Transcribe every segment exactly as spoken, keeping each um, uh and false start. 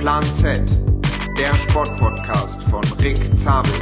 Plan Z, der Sportpodcast von Rick Zabel.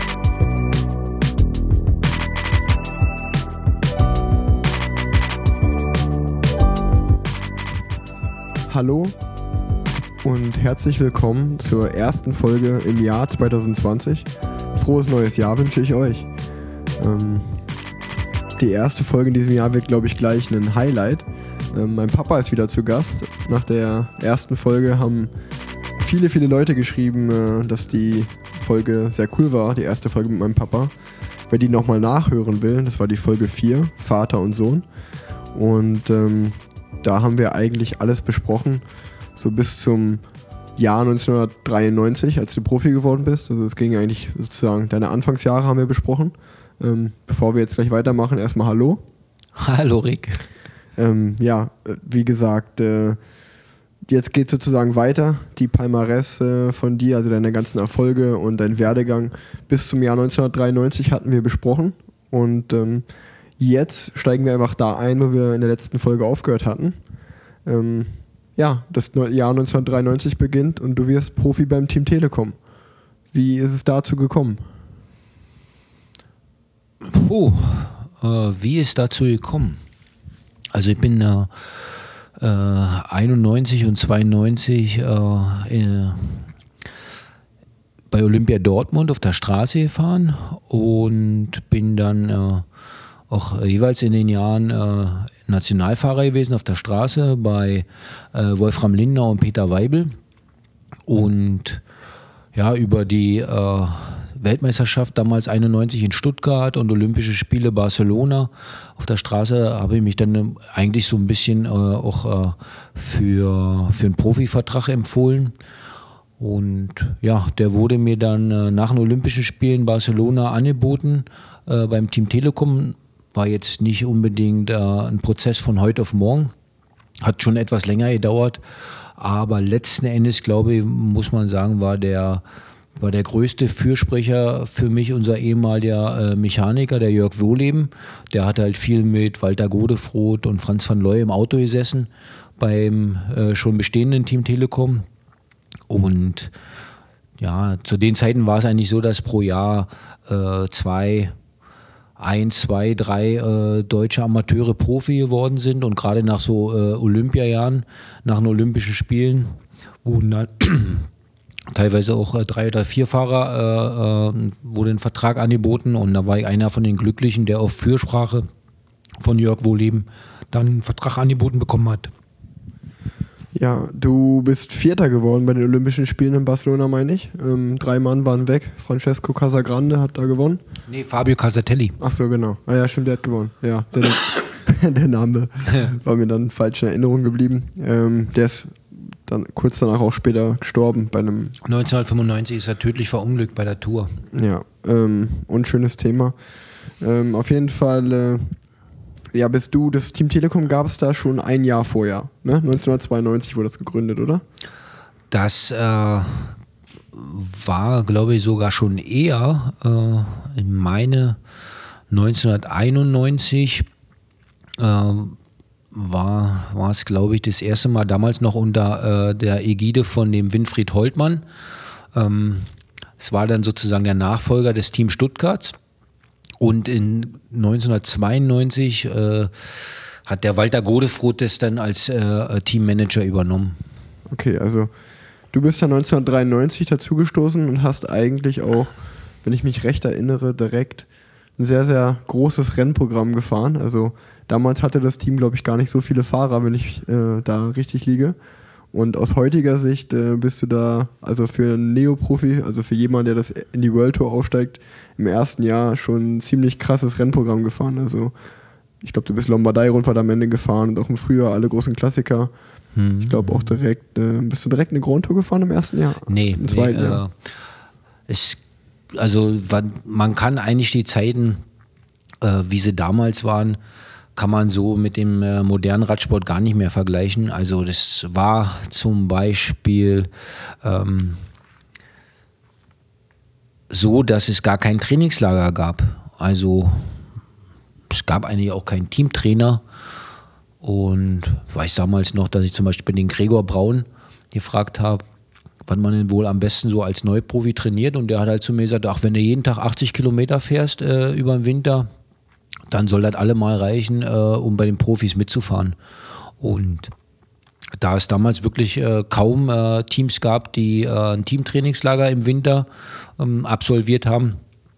Hallo und herzlich willkommen zur ersten Folge im Jahr zwanzig zwanzig. Frohes neues Jahr wünsche ich euch. Ähm, die erste Folge in diesem Jahr wird, glaube ich, gleich ein Highlight. Ähm, mein Papa ist wieder zu Gast. Nach der ersten Folge haben viele, viele Leute geschrieben, äh, dass die Folge sehr cool war, die erste Folge mit meinem Papa. Wer die nochmal nachhören will, das war die Folge vier, Vater und Sohn. Und ähm, da haben wir eigentlich alles besprochen, so bis zum Jahr neunzehnhundertdreiundneunzig, als du Profi geworden bist. Also es ging eigentlich sozusagen, deine Anfangsjahre haben wir besprochen. Ähm, bevor wir jetzt gleich weitermachen, erstmal Hallo. Hallo Rick. Ähm, ja, wie gesagt, äh, jetzt geht sozusagen weiter. Die Palmares äh, von dir, also deine ganzen Erfolge und dein Werdegang bis zum Jahr neunzehnhundertdreiundneunzig hatten wir besprochen. Und ähm, jetzt steigen wir einfach da ein, wo wir in der letzten Folge aufgehört hatten. Ähm, ja, das Jahr neunzehnhundertdreiundneunzig beginnt und du wirst Profi beim Team Telekom. Wie ist es dazu gekommen? Oh, äh, wie ist dazu gekommen? Also ich bin äh, äh, einundneunzig und zweiundneunzig äh, äh, bei Olympia Dortmund auf der Straße gefahren und bin dann äh, auch jeweils in den Jahren äh, Nationalfahrer gewesen auf der Straße bei äh, Wolfram Lindner und Peter Weibel. Und ja, über die äh, Weltmeisterschaft damals einundneunzig in Stuttgart und Olympische Spiele Barcelona auf der Straße habe ich mich dann eigentlich so ein bisschen äh, auch äh, für, für einen Profivertrag empfohlen. Und ja, der wurde mir dann äh, nach den Olympischen Spielen Barcelona angeboten äh, beim Team Telekom. War jetzt nicht unbedingt äh, ein Prozess von heute auf morgen, hat schon etwas länger gedauert, aber letzten Endes, glaube ich, muss man sagen, war der, war der größte Fürsprecher für mich unser ehemaliger äh, Mechaniker, der Jörg Wohleben. Der hat halt viel mit Walter Godefroth und Franz van Looy im Auto gesessen beim äh, schon bestehenden Team Telekom. Und ja, zu den Zeiten war es eigentlich so, dass pro Jahr äh, zwei ein, zwei, drei äh, deutsche Amateure Profi geworden sind und gerade nach so äh, Olympiajahren, nach den Olympischen Spielen, wurden dann teilweise auch äh, drei oder vier Fahrer, äh, äh, wurde ein Vertrag angeboten und da war ich einer von den Glücklichen, der auf Fürsprache von Jörg Wohleben dann einen Vertrag angeboten bekommen hat. Ja, du bist Vierter geworden bei den Olympischen Spielen in Barcelona, meine ich. Ähm, drei Mann waren weg. Francesco Casagrande hat da gewonnen. Nee, Fabio Casatelli. Ach so, genau. Ah ja, stimmt, der hat gewonnen. Ja, der, der Name war mir dann falsch in Erinnerung geblieben. Ähm, der ist dann kurz danach auch später gestorben bei einem... neunzehnhundertfünfundneunzig ist er tödlich verunglückt bei der Tour. Ja, ähm, unschönes Thema. Ähm, auf jeden Fall... Äh, Ja, bist du, das Team Telekom gab es da schon ein Jahr vorher, ne? neunzehnhundertzweiundneunzig wurde das gegründet, oder? Das äh, war, glaube ich, sogar schon eher. Äh, ich meine, neunzehnhunderteinundneunzig äh, war, war es, glaube ich, das erste Mal damals noch unter äh, der Ägide von dem Winfried Holtmann. Ähm, es war dann sozusagen der Nachfolger des Team Stuttgarts. Und in neunzehnhundertzweiundneunzig äh, hat der Walter Godefroth das dann als äh, Teammanager übernommen. Okay, also du bist ja neunzehnhundertdreiundneunzig dazugestoßen und hast eigentlich auch, wenn ich mich recht erinnere, direkt ein sehr, sehr großes Rennprogramm gefahren. Also damals hatte das Team, glaube ich, gar nicht so viele Fahrer, wenn ich äh, da richtig liege. Und aus heutiger Sicht äh, bist du da, also für einen Neoprofi, also für jemanden, der das in die World Tour aufsteigt, im ersten Jahr schon ein ziemlich krasses Rennprogramm gefahren. Also ich glaube, du bist Lombardei-Rundfahrt am Ende gefahren und auch im Frühjahr alle großen Klassiker. Hm. Ich glaube auch direkt, äh, bist du direkt eine Grand Tour gefahren im ersten Jahr? Nee, im zweiten nee, Jahr. Äh, es, also man kann eigentlich die Zeiten, äh, wie sie damals waren, kann man so mit dem äh, modernen Radsport gar nicht mehr vergleichen. Also das war zum Beispiel ähm, so, dass es gar kein Trainingslager gab. Also es gab eigentlich auch keinen Teamtrainer. Und ich weiß damals noch, dass ich zum Beispiel den Gregor Braun gefragt habe, was man denn wohl am besten so als Neuprofi trainiert. Und der hat halt zu mir gesagt, ach, wenn du jeden Tag achtzig Kilometer fährst äh, über den Winter, dann soll das allemal reichen, äh, um bei den Profis mitzufahren. Und da es damals wirklich äh, kaum äh, Teams gab, die äh, ein Teamtrainingslager im Winter ähm, absolviert haben,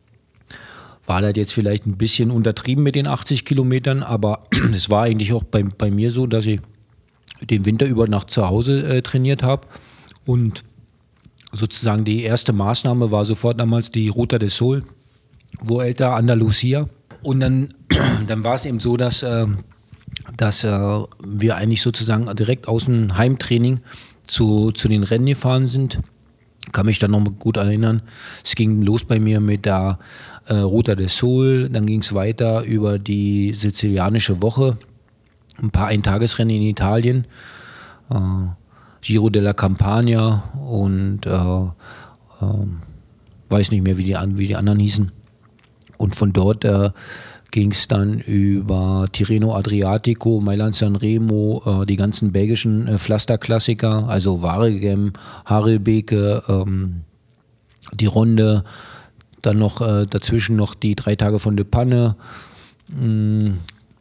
war das jetzt vielleicht ein bisschen untertrieben mit den achtzig Kilometern, aber es war eigentlich auch bei, bei mir so, dass ich den Winter über Nacht zu Hause äh, trainiert habe. Und sozusagen die erste Maßnahme war sofort damals die Ruta del Sol, Vuelta Andalucía. Und dann, dann war es eben so, dass, äh, dass äh, wir eigentlich sozusagen direkt aus dem Heimtraining zu, zu den Rennen gefahren sind. Kann mich dann noch gut erinnern. Es ging los bei mir mit der äh, Ruta del Sol, dann ging es weiter über die sizilianische Woche, ein paar Eintagesrennen in Italien, äh, Giro della Campania und äh, äh, weiß nicht mehr, wie die, wie die anderen hießen. Und von dort äh, ging es dann über Tirreno Adriatico, Mailand Sanremo, äh, die ganzen belgischen äh, Pflasterklassiker, also Waregem, Harelbeke, ähm, die Runde, dann noch äh, dazwischen noch die drei Tage von De Panne, mh,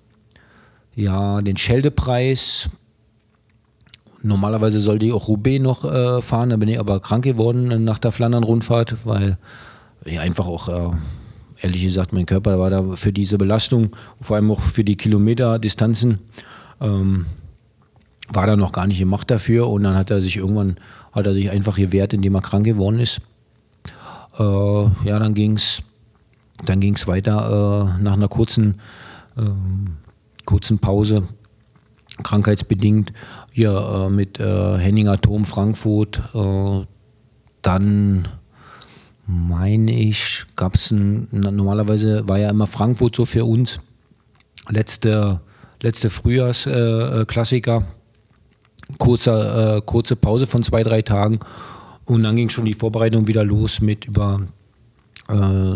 ja, den Scheldepreis. Normalerweise sollte ich auch Roubaix noch äh, fahren, da bin ich aber krank geworden nach der Flandern-Rundfahrt, weil ich einfach auch, äh, ehrlich gesagt, mein Körper war da für diese Belastung, vor allem auch für die Kilometerdistanzen, ähm, war da noch gar nicht gemacht dafür. Und dann hat er sich irgendwann, hat er sich einfach gewehrt, indem er krank geworden ist. Äh, ja, dann ging es dann ging's weiter äh, nach einer kurzen, äh, kurzen Pause, krankheitsbedingt, hier äh, mit äh, Henning Atom Frankfurt, äh, dann meine ich, gab es ein, normalerweise war ja immer Frankfurt so für uns, letzte, letzte Frühjahrsklassiker, äh, kurze, äh, kurze Pause von zwei, drei Tagen und dann ging schon die Vorbereitung wieder los mit über äh,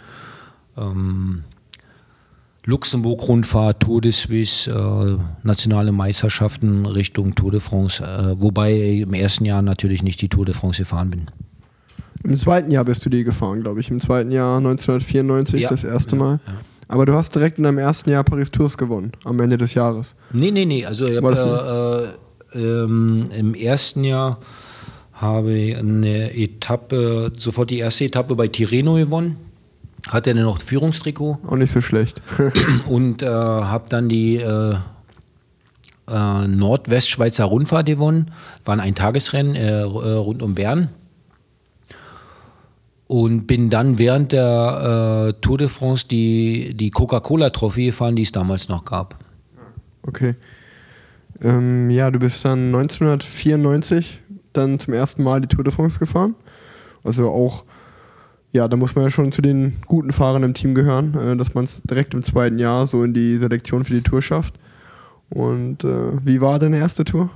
ähm, Luxemburg-Rundfahrt, Tour de Suisse, äh, nationale Meisterschaften Richtung Tour de France, äh, wobei ich im ersten Jahr natürlich nicht die Tour de France gefahren bin. Im zweiten Jahr bist du die gefahren, glaube ich. Im zweiten Jahr neunzehnhundertvierundneunzig, ja, das erste Mal. Ja, ja. Aber du hast direkt in deinem ersten Jahr Paris-Tours gewonnen, am Ende des Jahres. Nee, nee, nee. Also ich hab, äh, äh, ähm, im ersten Jahr habe ich eine Etappe, sofort die erste Etappe bei Tirreno gewonnen. Hatte dann noch Führungstrikot. Auch nicht so schlecht. Und äh, habe dann die äh, äh, Nordwestschweizer Rundfahrt gewonnen. War ein Tagesrennen äh, rund um Bern. Und bin dann während der äh, Tour de France die, die Coca-Cola-Trophy gefahren, die es damals noch gab. Okay. Ähm, ja, du bist dann neunzehnhundertvierundneunzig dann zum ersten Mal die Tour de France gefahren. Also auch, ja, da muss man ja schon zu den guten Fahrern im Team gehören, äh, dass man es direkt im zweiten Jahr so in die Selektion für die Tour schafft. Und äh, wie war deine erste Tour?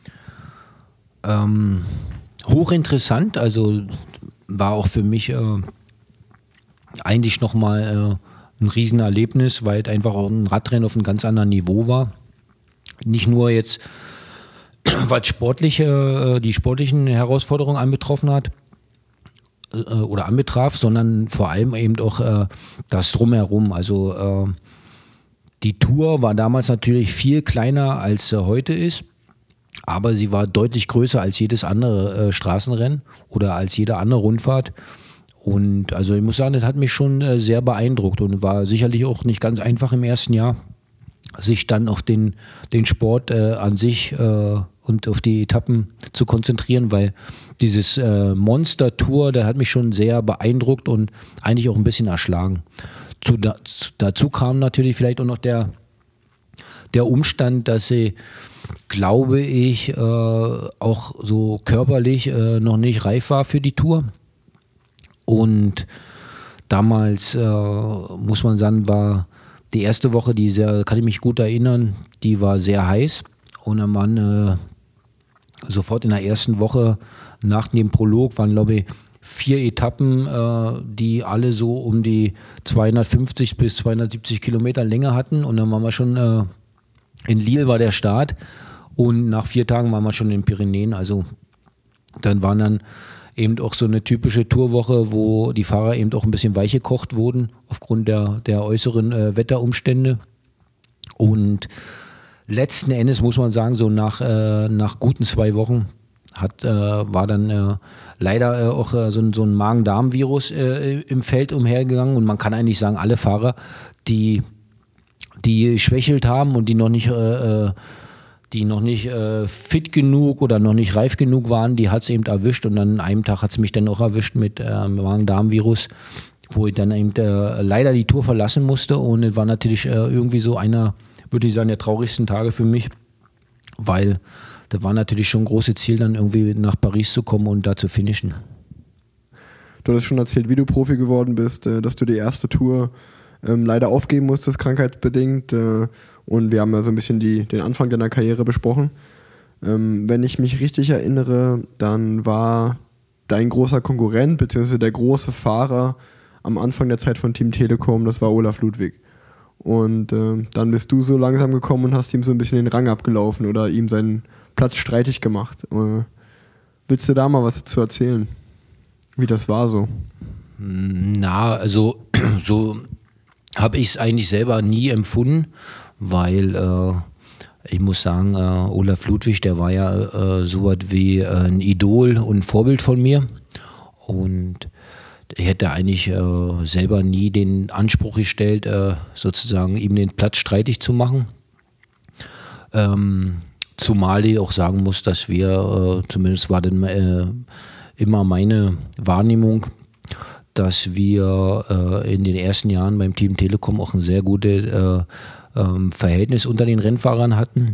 Ähm, hochinteressant, also war auch für mich äh, eigentlich nochmal äh, ein Riesenerlebnis, weil es einfach auch ein Radrennen auf einem ganz anderen Niveau war. Nicht nur jetzt, was sportliche, die sportlichen Herausforderungen anbetroffen hat äh, oder anbetraf, sondern vor allem eben auch äh, das Drumherum. Also äh, die Tour war damals natürlich viel kleiner, als sie heute ist. Aber sie war deutlich größer als jedes andere äh, Straßenrennen oder als jede andere Rundfahrt. Und also ich muss sagen, das hat mich schon äh, sehr beeindruckt und war sicherlich auch nicht ganz einfach im ersten Jahr, sich dann auf den, den Sport äh, an sich äh, und auf die Etappen zu konzentrieren, weil dieses äh, Monster-Tour, das hat mich schon sehr beeindruckt und eigentlich auch ein bisschen erschlagen. Zu, da, zu, dazu kam natürlich vielleicht auch noch der, der Umstand, dass sie, glaube ich, äh, auch so körperlich äh, noch nicht reif war für die Tour. Und damals, äh, muss man sagen, war die erste Woche, die sehr, kann ich mich gut erinnern, die war sehr heiß. Und dann waren äh, sofort in der ersten Woche nach dem Prolog waren, glaube ich, vier Etappen, äh, die alle so um die zweihundertfünfzig bis zweihundertsiebzig Kilometer Länge hatten. Und dann waren wir schon äh, in Lille war der Start und nach vier Tagen waren wir schon in den Pyrenäen. Also Dann waren dann eben auch so eine typische Tourwoche, wo die Fahrer eben auch ein bisschen weich gekocht wurden aufgrund der, der äußeren äh, Wetterumstände. Und letzten Endes muss man sagen, so nach, äh, nach guten zwei Wochen hat, äh, war dann äh, leider äh, auch äh, so, so ein Magen-Darm-Virus äh, im Feld umhergegangen. Und man kann eigentlich sagen, alle Fahrer, die, die schwächelt haben und die noch nicht... Äh, die noch nicht äh, fit genug oder noch nicht reif genug waren, die hat es eben erwischt und dann an einem Tag hat es mich dann auch erwischt mit äh, Magen-Darm-Virus, wo ich dann eben äh, leider die Tour verlassen musste und es war natürlich äh, irgendwie so einer, würde ich sagen, der traurigsten Tage für mich, weil das war natürlich schon ein großes Ziel, dann irgendwie nach Paris zu kommen und da zu finishen. Du hast schon erzählt, wie du Profi geworden bist, äh, dass du die erste Tour ähm, leider aufgeben musstest, krankheitsbedingt. Äh, Und wir haben ja so ein bisschen die, den Anfang deiner Karriere besprochen. Ähm, wenn ich mich richtig erinnere, dann war dein großer Konkurrent bzw. der große Fahrer am Anfang der Zeit von Team Telekom, das war Olaf Ludwig. Und äh, dann bist du so langsam gekommen und hast ihm so ein bisschen den Rang abgelaufen oder ihm seinen Platz streitig gemacht. Äh, willst du da mal was dazu erzählen, wie das war so? Na, also so habe ich es eigentlich selber nie empfunden, weil äh, ich muss sagen, äh, Olaf Ludwig, der war ja äh, so was wie äh, ein Idol und ein Vorbild von mir und ich hätte eigentlich äh, selber nie den Anspruch gestellt, äh, sozusagen ihm den Platz streitig zu machen. Ähm, zumal ich auch sagen muss, dass wir, äh, zumindest war dann äh, immer meine Wahrnehmung, dass wir äh, in den ersten Jahren beim Team Telekom auch ein sehr gutes äh, ähm, Verhältnis unter den Rennfahrern hatten.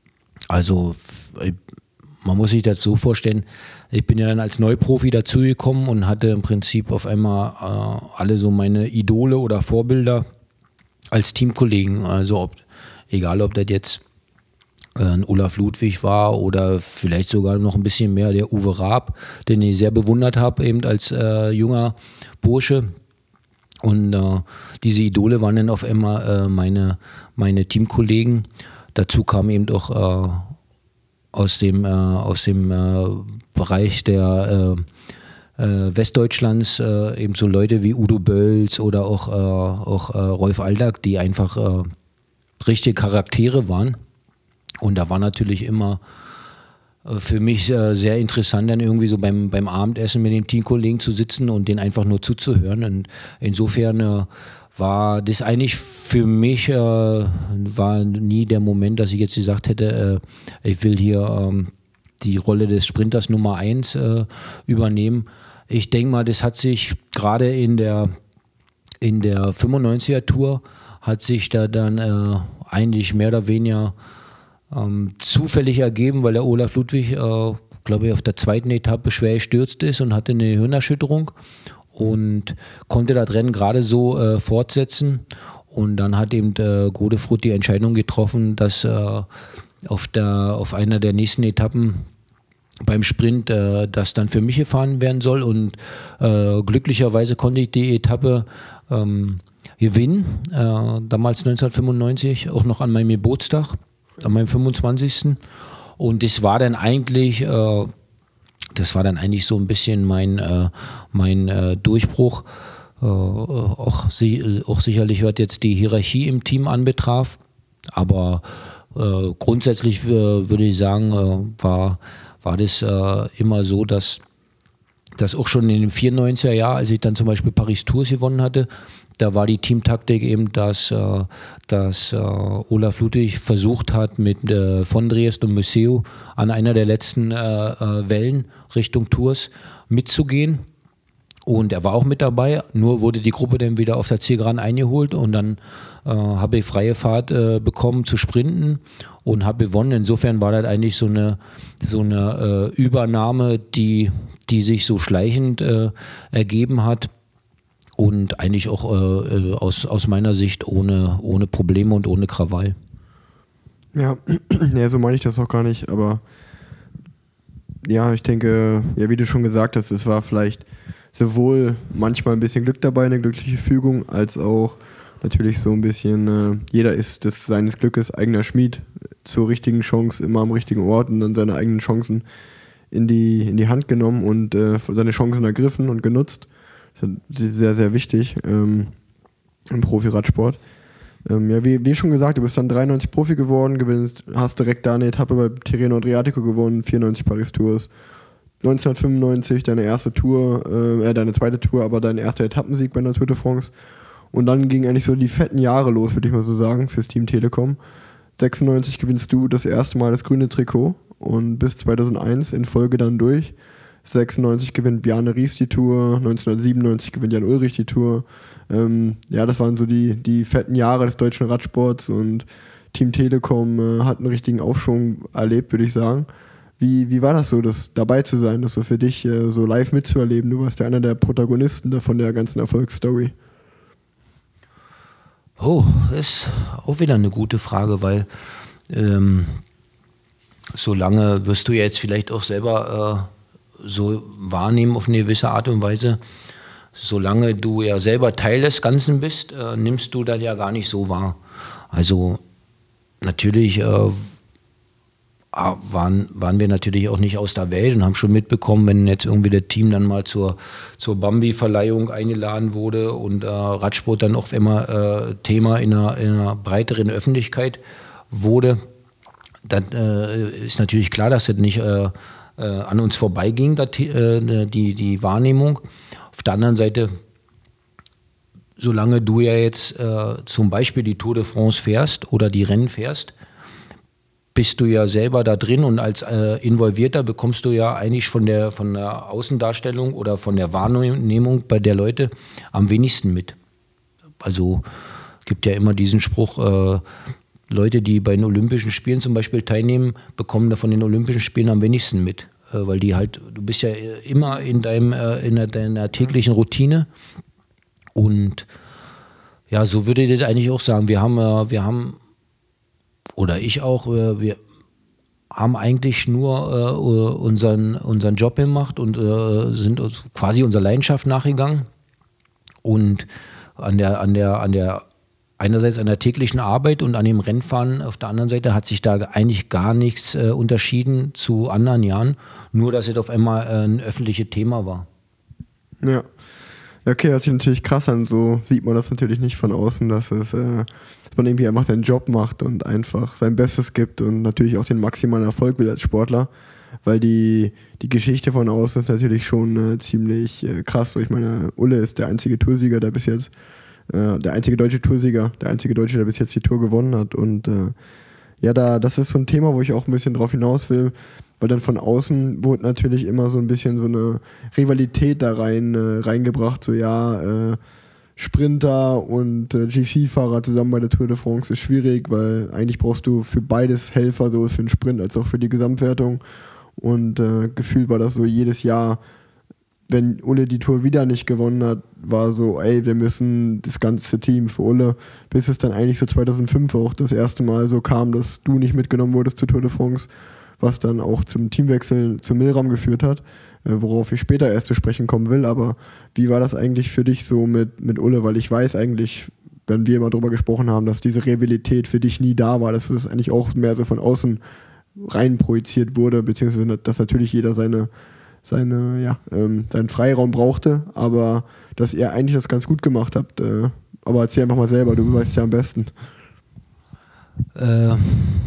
Also ich, man muss sich das so vorstellen, ich bin ja dann als Neuprofi dazugekommen und hatte im Prinzip auf einmal äh, alle so meine Idole oder Vorbilder als Teamkollegen. Also ob, egal ob das jetzt äh, ein Olaf Ludwig war oder vielleicht sogar noch ein bisschen mehr der Uwe Raab, den ich sehr bewundert habe, eben als äh, junger Bursche. Und äh, diese Idole waren dann auf einmal äh, meine, meine Teamkollegen. Dazu kam eben auch äh, aus dem, äh, aus dem äh, Bereich der äh, äh, Westdeutschlands äh, eben so Leute wie Udo Bölz oder auch, äh, auch äh, Rolf Aldag, die einfach äh, richtige Charaktere waren. Und da war natürlich immer äh, für mich äh, sehr interessant, dann irgendwie so beim, beim Abendessen mit den Teamkollegen zu sitzen und denen einfach nur zuzuhören. Und insofern äh, war das eigentlich für mich, äh, war nie der Moment, dass ich jetzt gesagt hätte, äh, ich will hier ähm, die Rolle des Sprinters Nummer eins äh, übernehmen. Ich denke mal, das hat sich gerade in der, in der fünfundneunziger Tour hat sich da dann äh, eigentlich mehr oder weniger ähm, zufällig ergeben, weil der Olaf Ludwig, äh, glaube ich, auf der zweiten Etappe schwer gestürzt ist und hatte eine Hirnerschütterung und konnte das Rennen gerade so äh, fortsetzen. Und dann hat eben äh, Godefroth die Entscheidung getroffen, dass äh, auf, der, auf einer der nächsten Etappen beim Sprint äh, das dann für mich gefahren werden soll. Und äh, glücklicherweise konnte ich die Etappe ähm, gewinnen, äh, damals neunzehnhundertfünfundneunzig, auch noch an meinem Geburtstag, an meinem fünfundzwanzigsten Und das war dann eigentlich... Äh, Das war dann eigentlich so ein bisschen mein, äh, mein äh, Durchbruch, äh, auch, si- auch sicherlich, was jetzt die Hierarchie im Team anbetraf. Aber äh, grundsätzlich äh, würde ich sagen, äh, war, war das äh, immer so, dass, dass auch schon in den vierundneunziger Jahren, als ich dann zum Beispiel Paris-Tours gewonnen hatte, da war die Teamtaktik eben, dass, äh, dass äh, Olaf Ludwig versucht hat, mit äh, von Driest und Museo an einer der letzten äh, äh, Wellen Richtung Tours mitzugehen. Und er war auch mit dabei, nur wurde die Gruppe dann wieder auf der Zielgeraden eingeholt und dann äh, habe ich freie Fahrt äh, bekommen zu sprinten und habe gewonnen. Insofern war das eigentlich so eine, so eine äh, Übernahme, die, die sich so schleichend äh, ergeben hat. Und eigentlich auch äh, aus, aus meiner Sicht ohne, ohne Probleme und ohne Krawall. Ja, ja, so meine ich das auch gar nicht, aber ja, ich denke, ja, wie du schon gesagt hast, es war vielleicht sowohl manchmal ein bisschen Glück dabei, eine glückliche Fügung, als auch natürlich so ein bisschen, äh, jeder ist des seines Glückes eigener Schmied, zur richtigen Chance immer am richtigen Ort und dann seine eigenen Chancen in die, in die Hand genommen und äh, seine Chancen ergriffen und genutzt. Das ist sehr, sehr wichtig ähm, im Profi-Radsport. Ähm, ja, wie, wie schon gesagt, du bist dann dreiundneunzig Profi geworden, gewinnst, hast direkt da eine Etappe bei Tirreno Adriatico gewonnen, vierundneunzig Paris-Tours. neunzehnhundertfünfundneunzig deine erste Tour, äh, deine zweite Tour, aber dein erster Etappensieg bei der Tour de France. Und dann gingen eigentlich so die fetten Jahre los, würde ich mal so sagen, fürs Team Telekom. sechsundneunzig gewinnst du das erste Mal das grüne Trikot und bis zweitausendeins in Folge dann durch. sechsundneunzig gewinnt Bjarne Ries die Tour, neunzehnhundertsiebenundneunzig gewinnt Jan Ulrich die Tour. Ähm, ja, das waren so die, die fetten Jahre des deutschen Radsports und Team Telekom äh, hat einen richtigen Aufschwung erlebt, würde ich sagen. Wie, wie war das so, das dabei zu sein, das so für dich äh, so live mitzuerleben? Du warst ja einer der Protagonisten da von der ganzen Erfolgsstory. Oh, das ist auch wieder eine gute Frage, weil ähm, so lange wirst du ja jetzt vielleicht auch selber äh, so wahrnehmen auf eine gewisse Art und Weise. Solange du ja selber Teil des Ganzen bist, äh, nimmst du das ja gar nicht so wahr. Also natürlich äh, waren, waren wir natürlich auch nicht aus der Welt und haben schon mitbekommen, wenn jetzt irgendwie das Team dann mal zur, zur Bambi-Verleihung eingeladen wurde und äh, Radsport dann auch immer äh, Thema in einer, in einer breiteren Öffentlichkeit wurde, dann äh, ist natürlich klar, dass das nicht äh, äh, an uns vorbeiging, das, äh, die, die Wahrnehmung. Auf der anderen Seite, solange du ja jetzt äh, zum Beispiel die Tour de France fährst oder die Rennen fährst, bist du ja selber da drin und als äh, Involvierter bekommst du ja eigentlich von der, von der Außendarstellung oder von der Wahrnehmung bei der Leute am wenigsten mit. Also es gibt ja immer diesen Spruch, äh, Leute, die bei den Olympischen Spielen zum Beispiel teilnehmen, bekommen da von den Olympischen Spielen am wenigsten mit. Äh, weil die halt, du bist ja immer in deinem, äh, in der, deiner täglichen Routine. Und ja, so würde ich das eigentlich auch sagen. Wir haben, äh, wir haben oder ich auch, wir haben eigentlich nur äh, unseren, unseren Job gemacht und äh, sind uns quasi unserer Leidenschaft nachgegangen. Und an der, an der, an der, einerseits an der täglichen Arbeit und an dem Rennfahren auf der anderen Seite hat sich da eigentlich gar nichts äh, unterschieden zu anderen Jahren, nur dass es auf einmal äh, ein öffentliches Thema war. Ja. Okay, hört sich natürlich krass an, so sieht man das natürlich nicht von außen, dass, es, äh, dass man irgendwie einfach seinen Job macht und einfach sein Bestes gibt und natürlich auch den maximalen Erfolg will als Sportler, weil die, die Geschichte von außen ist natürlich schon äh, ziemlich äh, krass. So, ich meine, Ulle ist der einzige Toursieger, der bis jetzt, äh, der einzige deutsche Toursieger, der einzige Deutsche, der bis jetzt die Tour gewonnen hat und äh, ja, da, das ist so ein Thema, wo ich auch ein bisschen drauf hinaus will, weil dann von außen wurde natürlich immer so ein bisschen so eine Rivalität da rein äh, reingebracht, so ja, äh, Sprinter und äh, G C-Fahrer zusammen bei der Tour de France ist schwierig, weil eigentlich brauchst du für beides Helfer, sowohl für den Sprint als auch für die Gesamtwertung und äh, gefühlt war das so jedes Jahr, wenn Ulle die Tour wieder nicht gewonnen hat, war so, ey, wir müssen das ganze Team für Ulle, bis es dann eigentlich so zweitausendfünf auch das erste Mal so kam, dass du nicht mitgenommen wurdest zur Tour de France, was dann auch zum Teamwechsel zu Milram geführt hat, äh, worauf ich später erst zu sprechen kommen will, aber wie war das eigentlich für dich so mit, mit Ulle, weil ich weiß eigentlich, wenn wir immer drüber gesprochen haben, dass diese Rivalität für dich nie da war, dass das eigentlich auch mehr so von außen rein projiziert wurde, beziehungsweise dass natürlich jeder seine seine, ja, ähm, seinen Freiraum brauchte, aber dass ihr eigentlich das ganz gut gemacht habt. Äh, aber erzähl einfach mal selber, du weißt ja am besten. Äh,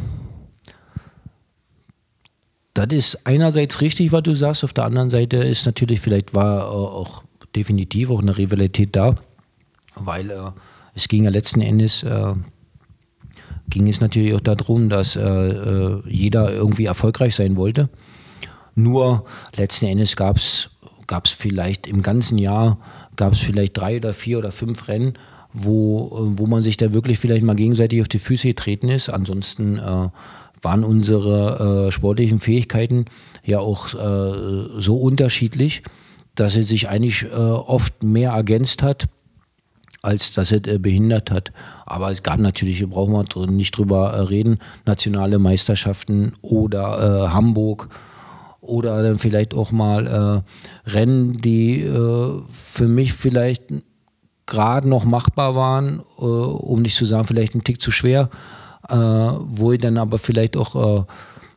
das ist einerseits richtig, was du sagst, auf der anderen Seite ist natürlich, vielleicht war auch definitiv auch eine Rivalität da, weil äh, es ging ja letzten Endes, äh, ging es natürlich auch darum, dass äh, jeder irgendwie erfolgreich sein wollte. Nur letzten Endes gab es vielleicht im ganzen Jahr, gab es vielleicht drei oder vier oder fünf Rennen, wo, wo man sich da wirklich vielleicht mal gegenseitig auf die Füße getreten ist. Ansonsten äh, waren unsere äh, sportlichen Fähigkeiten ja auch äh, so unterschiedlich, dass es sich eigentlich äh, oft mehr ergänzt hat, als dass es äh, behindert hat. Aber es gab natürlich, hier brauchen wir nicht drüber äh, reden, nationale Meisterschaften oder äh, Hamburg, oder dann vielleicht auch mal äh, Rennen, die äh, für mich vielleicht gerade noch machbar waren, äh, um nicht zu sagen, vielleicht ein Tick zu schwer, äh, wo ich dann aber vielleicht auch äh,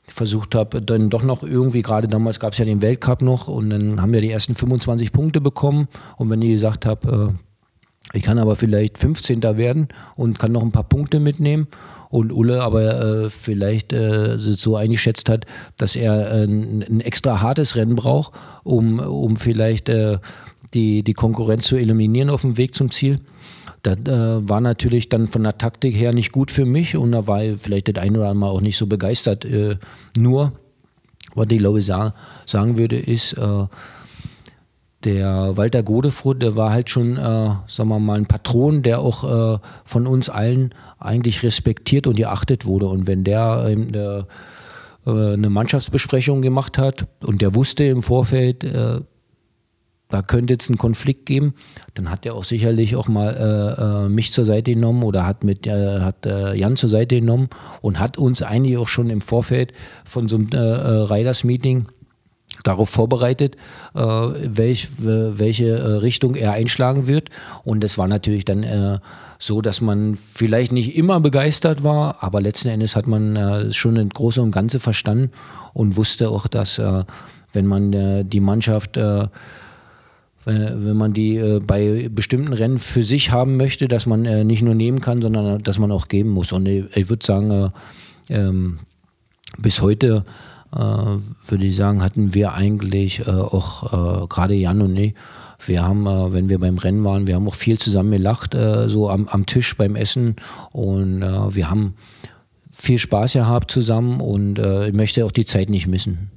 versucht habe, dann doch noch irgendwie, gerade damals gab es ja den Weltcup noch und dann haben wir die ersten fünfundzwanzig Punkte bekommen und wenn ich gesagt habe, äh, ich kann aber vielleicht fünfzehnter werden und kann noch ein paar Punkte mitnehmen und Ulle aber äh, vielleicht äh, so eingeschätzt hat, dass er äh, ein, ein extra hartes Rennen braucht, um, um vielleicht äh, die, die Konkurrenz zu eliminieren auf dem Weg zum Ziel. Das äh, war natürlich dann von der Taktik her nicht gut für mich und da war ich vielleicht das ein oder andere Mal auch nicht so begeistert. Äh, nur, was ich glaube ich sagen, sagen würde, ist, äh, der Walter Godefroth, der war halt schon, äh, sagen wir mal, ein Patron, der auch äh, von uns allen eigentlich respektiert und geachtet wurde. Und wenn der ähm, der, äh, eine Mannschaftsbesprechung gemacht hat und der wusste im Vorfeld, äh, da könnte jetzt einen Konflikt geben, dann hat er auch sicherlich auch mal äh, äh, mich zur Seite genommen oder hat mit äh, hat äh, Jan zur Seite genommen und hat uns eigentlich auch schon im Vorfeld von so einem äh, äh, Riders-Meeting darauf vorbereitet, äh, welch, äh, welche äh, Richtung er einschlagen wird. Und es war natürlich dann äh, so, dass man vielleicht nicht immer begeistert war, aber letzten Endes hat man äh, schon das Große und Ganze verstanden und wusste auch, dass äh, wenn man äh, die Mannschaft äh, wenn man die äh, bei bestimmten Rennen für sich haben möchte, dass man äh, nicht nur nehmen kann, sondern dass man auch geben muss. Und ich, ich würde sagen, äh, ähm, bis heute äh, würde ich sagen, hatten wir eigentlich äh, auch, äh, gerade Jan und ich, wir haben, äh, wenn wir beim Rennen waren, wir haben auch viel zusammen gelacht, äh, so am, am Tisch beim Essen und äh, wir haben viel Spaß gehabt zusammen und äh, ich möchte auch die Zeit nicht missen.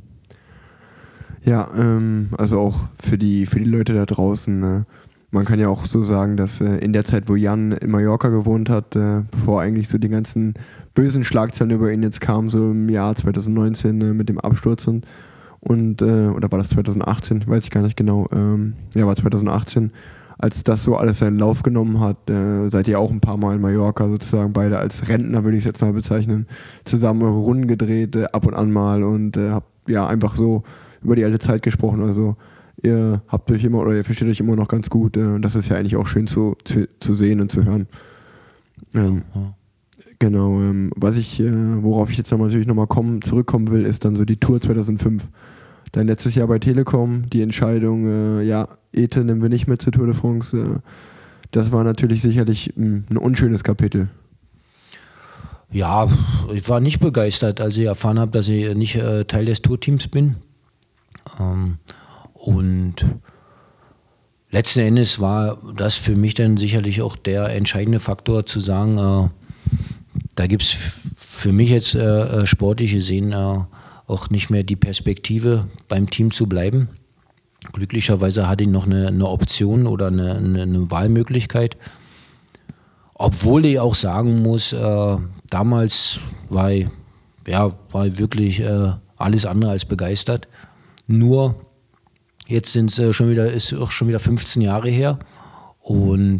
Ja, ähm, also auch für die, für die Leute da draußen. Äh, man kann ja auch so sagen, dass äh, in der Zeit, wo Jan in Mallorca gewohnt hat, äh, bevor eigentlich so die ganzen bösen Schlagzeilen über ihn jetzt kamen, so im Jahr zwanzig neunzehn äh, mit dem Absturz und, und äh, oder war das zwanzig achtzehn, weiß ich gar nicht genau, ähm, ja, war zwanzig achtzehn, als das so alles seinen Lauf genommen hat, äh, seid ihr auch ein paar Mal in Mallorca sozusagen, beide als Rentner, würde ich es jetzt mal bezeichnen, zusammen eure Runden gedreht, äh, ab und an mal und äh, habt ja einfach so über die alte Zeit gesprochen, also ihr habt euch immer oder ihr versteht euch immer noch ganz gut, äh, das ist ja eigentlich auch schön zu, zu, zu sehen und zu hören. Ähm, Ja. Genau, ähm, was ich, äh, worauf ich jetzt noch mal natürlich nochmal kommen, zurückkommen will, ist dann so die Tour zweitausendfünf. Dein letztes Jahr bei Telekom, die Entscheidung, äh, ja, Ete nehmen wir nicht mit zur Tour de France, äh, das war natürlich sicherlich mh, ein unschönes Kapitel. Ja, ich war nicht begeistert, als ich erfahren habe, dass ich nicht äh, Teil des Tourteams bin. Ähm, und letzten Endes war das für mich dann sicherlich auch der entscheidende Faktor zu sagen, äh, da gibt es für mich jetzt äh, sportlich gesehen äh, auch nicht mehr die Perspektive, beim Team zu bleiben. Glücklicherweise hatte ich noch eine, eine Option oder eine, eine, eine Wahlmöglichkeit. Obwohl ich auch sagen muss, äh, damals war ich, ja, war ich wirklich äh, alles andere als begeistert. Nur jetzt sind es äh, schon wieder, ist auch schon wieder fünfzehn Jahre her und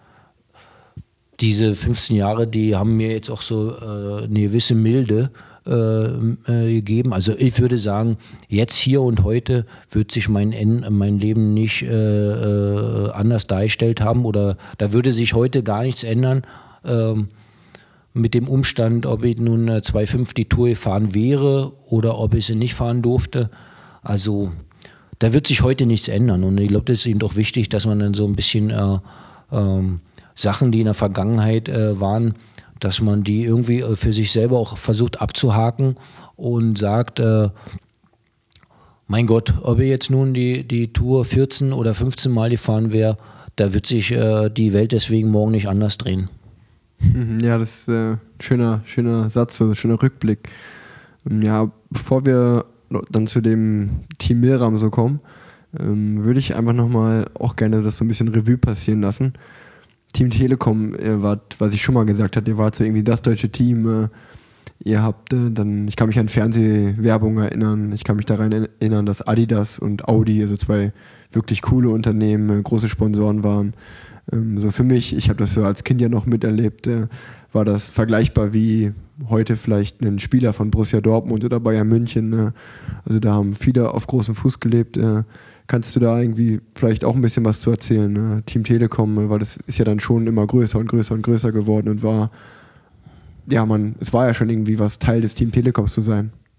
diese fünfzehn Jahre, die haben mir jetzt auch so äh, eine gewisse Milde äh, äh, gegeben. Also ich würde sagen, jetzt hier und heute wird sich mein, mein Leben nicht äh, äh, anders dargestellt haben oder da würde sich heute gar nichts ändern äh, mit dem Umstand, ob ich nun äh, zwei Komma fünf die Tour gefahren wäre oder ob ich sie nicht fahren durfte. Also da wird sich heute nichts ändern und ich glaube, das ist eben doch wichtig, dass man dann so ein bisschen äh, ähm, Sachen, die in der Vergangenheit äh, waren, dass man die irgendwie äh, für sich selber auch versucht abzuhaken und sagt, äh, mein Gott, ob ich jetzt nun die, die Tour vierzehn oder fünfzehn Mal gefahren wäre, da wird sich äh, die Welt deswegen morgen nicht anders drehen. Ja, das ist ein äh, schöner, schöner Satz, so ein schöner Rückblick. Ja, bevor wir dann zu dem Team Milram so kommen, ähm, würde ich einfach nochmal auch gerne das so ein bisschen Revue passieren lassen. Team Telekom, ihr wart, was ich schon mal gesagt habe, ihr wart so irgendwie das deutsche Team. Äh, ihr habt äh, dann, ich kann mich an Fernsehwerbung erinnern, ich kann mich daran erinnern, dass Adidas und Audi, also zwei wirklich coole Unternehmen, äh, große Sponsoren waren. Ähm, so für mich, ich habe das so als Kind ja noch miterlebt, äh, war das vergleichbar wie heute vielleicht ein Spieler von Borussia Dortmund oder Bayern München. Äh, also da haben viele auf großem Fuß gelebt. Äh, Kannst du da irgendwie vielleicht auch ein bisschen was zu erzählen? Ne? Team Telekom, weil das ist ja dann schon immer größer und größer und größer geworden und war, ja man, es war ja schon irgendwie was, Teil des Team Telekoms zu sein.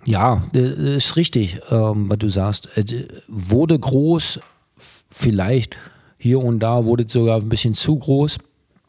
Ja, ist richtig, ähm, was du sagst. Es wurde groß, vielleicht hier und da wurde es sogar ein bisschen zu groß.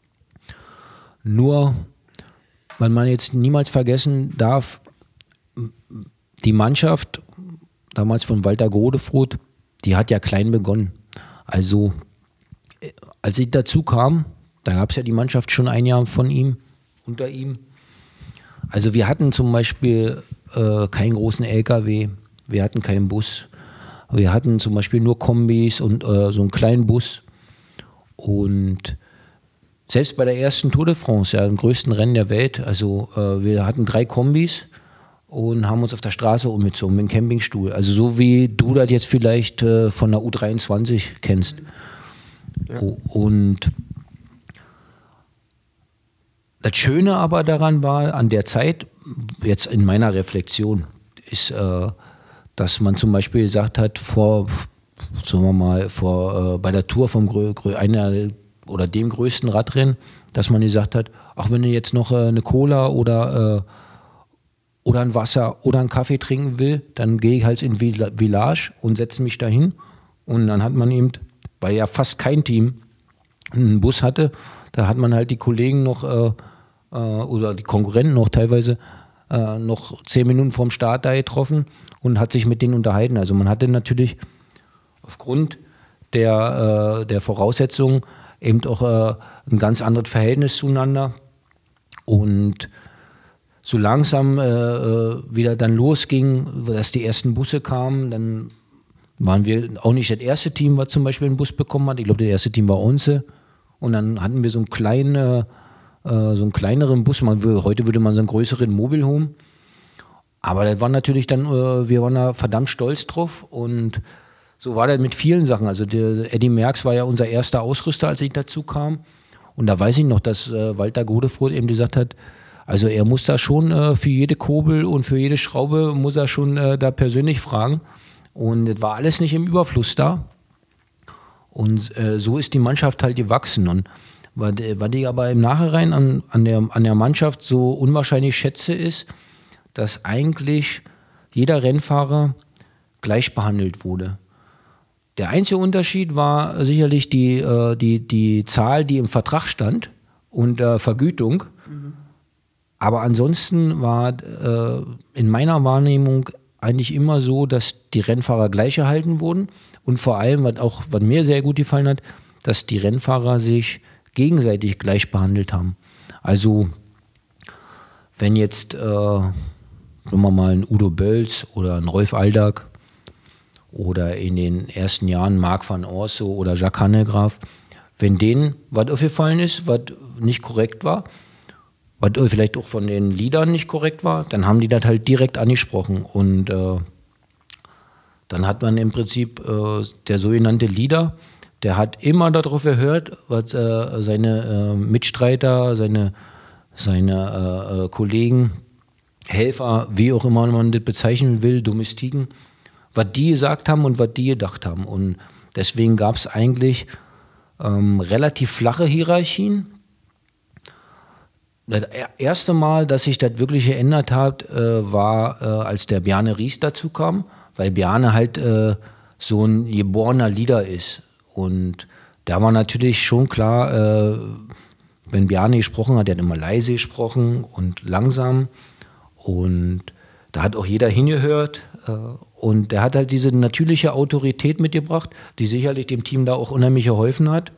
Nur, weil man jetzt niemals vergessen darf, die Mannschaft, damals von Walter Godefroth, die hat ja klein begonnen. Also, als ich dazu kam, da gab es ja die Mannschaft schon ein Jahr von ihm, unter ihm. Also wir hatten zum Beispiel äh, keinen großen L K W, wir hatten keinen Bus. Wir hatten zum Beispiel nur Kombis und äh, so einen kleinen Bus. Und selbst bei der ersten Tour de France, ja, dem größten Rennen der Welt, also äh, wir hatten drei Kombis und haben uns auf der Straße umgezogen mit dem Campingstuhl. Also so wie du das jetzt vielleicht äh, von der U dreiundzwanzig kennst. Ja. Und das Schöne aber daran war, an der Zeit, jetzt in meiner Reflexion, ist, äh, dass man zum Beispiel gesagt hat, vor, sagen wir mal, vor, äh, bei der Tour vom Grö- Grö- einer oder dem größten Radrennen, dass man gesagt hat, ach, wenn du jetzt noch äh, eine Cola oder, äh, oder ein Wasser oder einen Kaffee trinken will, dann gehe ich halt in Village und setze mich dahin. Und dann hat man eben, weil ja fast kein Team einen Bus hatte, da hat man halt die Kollegen noch äh, äh, oder die Konkurrenten noch teilweise äh, noch zehn Minuten vorm Start da getroffen und hat sich mit denen unterhalten. Also man hatte natürlich aufgrund der, äh, der Voraussetzungen eben auch äh, ein ganz anderes Verhältnis zueinander. Und so langsam äh, wieder dann losging, dass die ersten Busse kamen, dann waren wir auch nicht das erste Team, was zum Beispiel einen Bus bekommen hat. Ich glaube, das erste Team war Onze. Und dann hatten wir so einen kleinen, äh, so einen kleineren Bus. Man, heute würde man so einen größeren Mobile Home. Aber das war natürlich dann, äh, wir waren da verdammt stolz drauf. Und so war das mit vielen Sachen. Also der Eddie Merckx war ja unser erster Ausrüster, als ich dazu kam. Und da weiß ich noch, dass äh, Walter Godefroth eben gesagt hat, also er muss da schon äh, für jede Kurbel und für jede Schraube muss er schon äh, da persönlich fragen. Und es war alles nicht im Überfluss da. Und äh, so ist die Mannschaft halt gewachsen. Und was, was ich aber im Nachhinein an, an, der, an der Mannschaft so unwahrscheinlich schätze, ist, dass eigentlich jeder Rennfahrer gleich behandelt wurde. Der einzige Unterschied war sicherlich die, äh, die, die Zahl, die im Vertrag stand und äh, Vergütung. Mhm. Aber ansonsten war äh, in meiner Wahrnehmung eigentlich immer so, dass die Rennfahrer gleich erhalten wurden und vor allem, was auch was mir sehr gut gefallen hat, dass die Rennfahrer sich gegenseitig gleich behandelt haben. Also wenn jetzt, äh, sagen wir mal, ein Udo Bölz oder ein Rolf Aldag oder in den ersten Jahren Marc van Orso oder Jacques Hannegraaff, wenn denen was aufgefallen ist, was nicht korrekt war, was vielleicht auch von den Liedern nicht korrekt war, dann haben die das halt direkt angesprochen. Und äh, dann hat man im Prinzip äh, der sogenannte Leader, der hat immer darauf gehört, was äh, seine äh, Mitstreiter, seine, seine äh, Kollegen, Helfer, wie auch immer man das bezeichnen will, Domestiken, was die gesagt haben und was die gedacht haben. Und deswegen gab es eigentlich ähm, relativ flache Hierarchien. Das erste Mal, dass sich das wirklich geändert hat, äh, war, äh, als der Bjarne Ries dazu kam, weil Bjarne halt äh, so ein geborener Leader ist. Und da war natürlich schon klar, äh, wenn Bjarne gesprochen hat, der hat immer leise gesprochen und langsam. Und da hat auch jeder hingehört. Äh, und der hat halt diese natürliche Autorität mitgebracht, die sicherlich dem Team da auch unheimlich geholfen hat.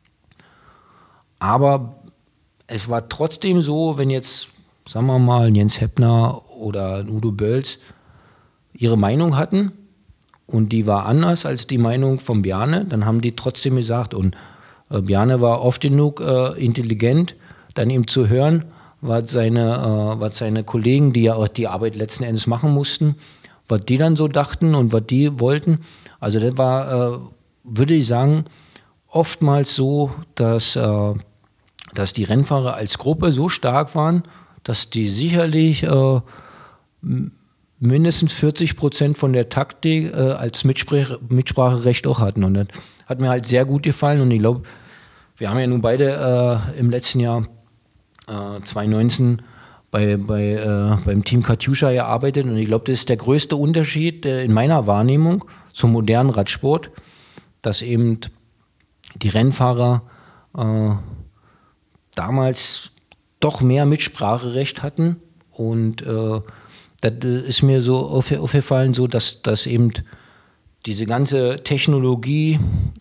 Aber es war trotzdem so, wenn jetzt, sagen wir mal, ein Jens Heppner oder ein Udo Bölz ihre Meinung hatten und die war anders als die Meinung von Bjarne, dann haben die trotzdem gesagt. Und äh, Bjarne war oft genug äh, intelligent, dann ihm zu hören, was seine, äh, was seine Kollegen, die ja auch die Arbeit letzten Endes machen mussten, was die dann so dachten und was die wollten. Also das war, äh, würde ich sagen, oftmals so, dass äh, dass die Rennfahrer als Gruppe so stark waren, dass die sicherlich äh, mindestens vierzig Prozent von der Taktik äh, als Mitsprach- Mitspracherecht auch hatten. Und das hat mir halt sehr gut gefallen. Und ich glaube, wir haben ja nun beide äh, im letzten Jahr äh, zwanzig neunzehn bei, bei, äh, beim Team Katjuscha gearbeitet und ich glaube, das ist der größte Unterschied äh, in meiner Wahrnehmung zum modernen Radsport, dass eben die Rennfahrer äh, damals doch mehr Mitspracherecht hatten und äh, das ist mir so aufgefallen, so dass, dass eben diese ganze Technologie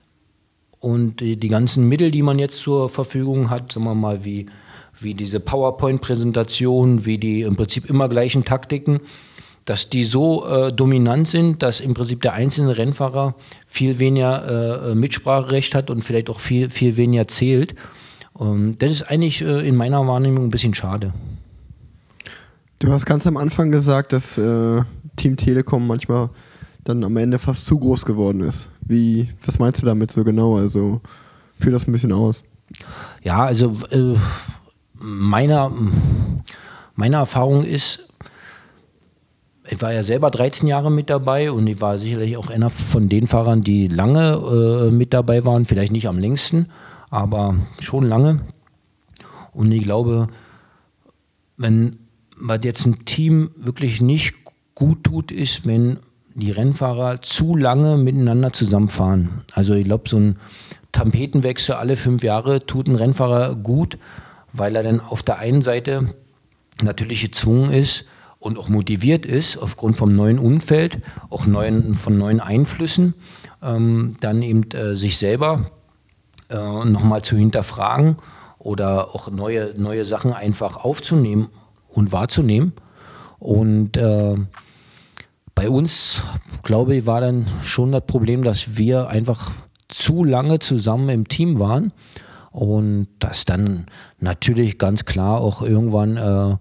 und die, die ganzen Mittel, die man jetzt zur Verfügung hat, sagen wir mal, wie, wie diese PowerPoint-Präsentation, wie die im Prinzip immer gleichen Taktiken, dass die so äh, dominant sind, dass im Prinzip der einzelne Rennfahrer viel weniger äh, Mitspracherecht hat und vielleicht auch viel, viel weniger zählt. Ähm, das ist eigentlich äh, in meiner Wahrnehmung ein bisschen schade. Du hast ganz am Anfang gesagt, dass äh, Team Telekom manchmal dann am Ende fast zu groß geworden ist. Wie, was meinst du damit so genau? Also führ das ein bisschen aus. Ja, also äh, meine, meine Erfahrung ist, ich war ja selber dreizehn Jahre mit dabei und ich war sicherlich auch einer von den Fahrern, die lange äh, mit dabei waren, vielleicht nicht am längsten, aber schon lange. Und ich glaube, wenn was jetzt ein Team wirklich nicht gut tut, ist, wenn die Rennfahrer zu lange miteinander zusammenfahren. Also ich glaube, so ein Tapetenwechsel alle fünf Jahre tut ein Rennfahrer gut, weil er dann auf der einen Seite natürlich gezwungen ist und auch motiviert ist, aufgrund vom neuen Umfeld, auch neuen, von neuen Einflüssen, ähm, dann eben äh, sich selber äh, nochmal zu hinterfragen oder auch neue, neue Sachen einfach aufzunehmen und wahrzunehmen. Und äh, bei uns, glaube ich, war dann schon das Problem, dass wir einfach zu lange zusammen im Team waren und dass dann natürlich ganz klar auch irgendwann äh,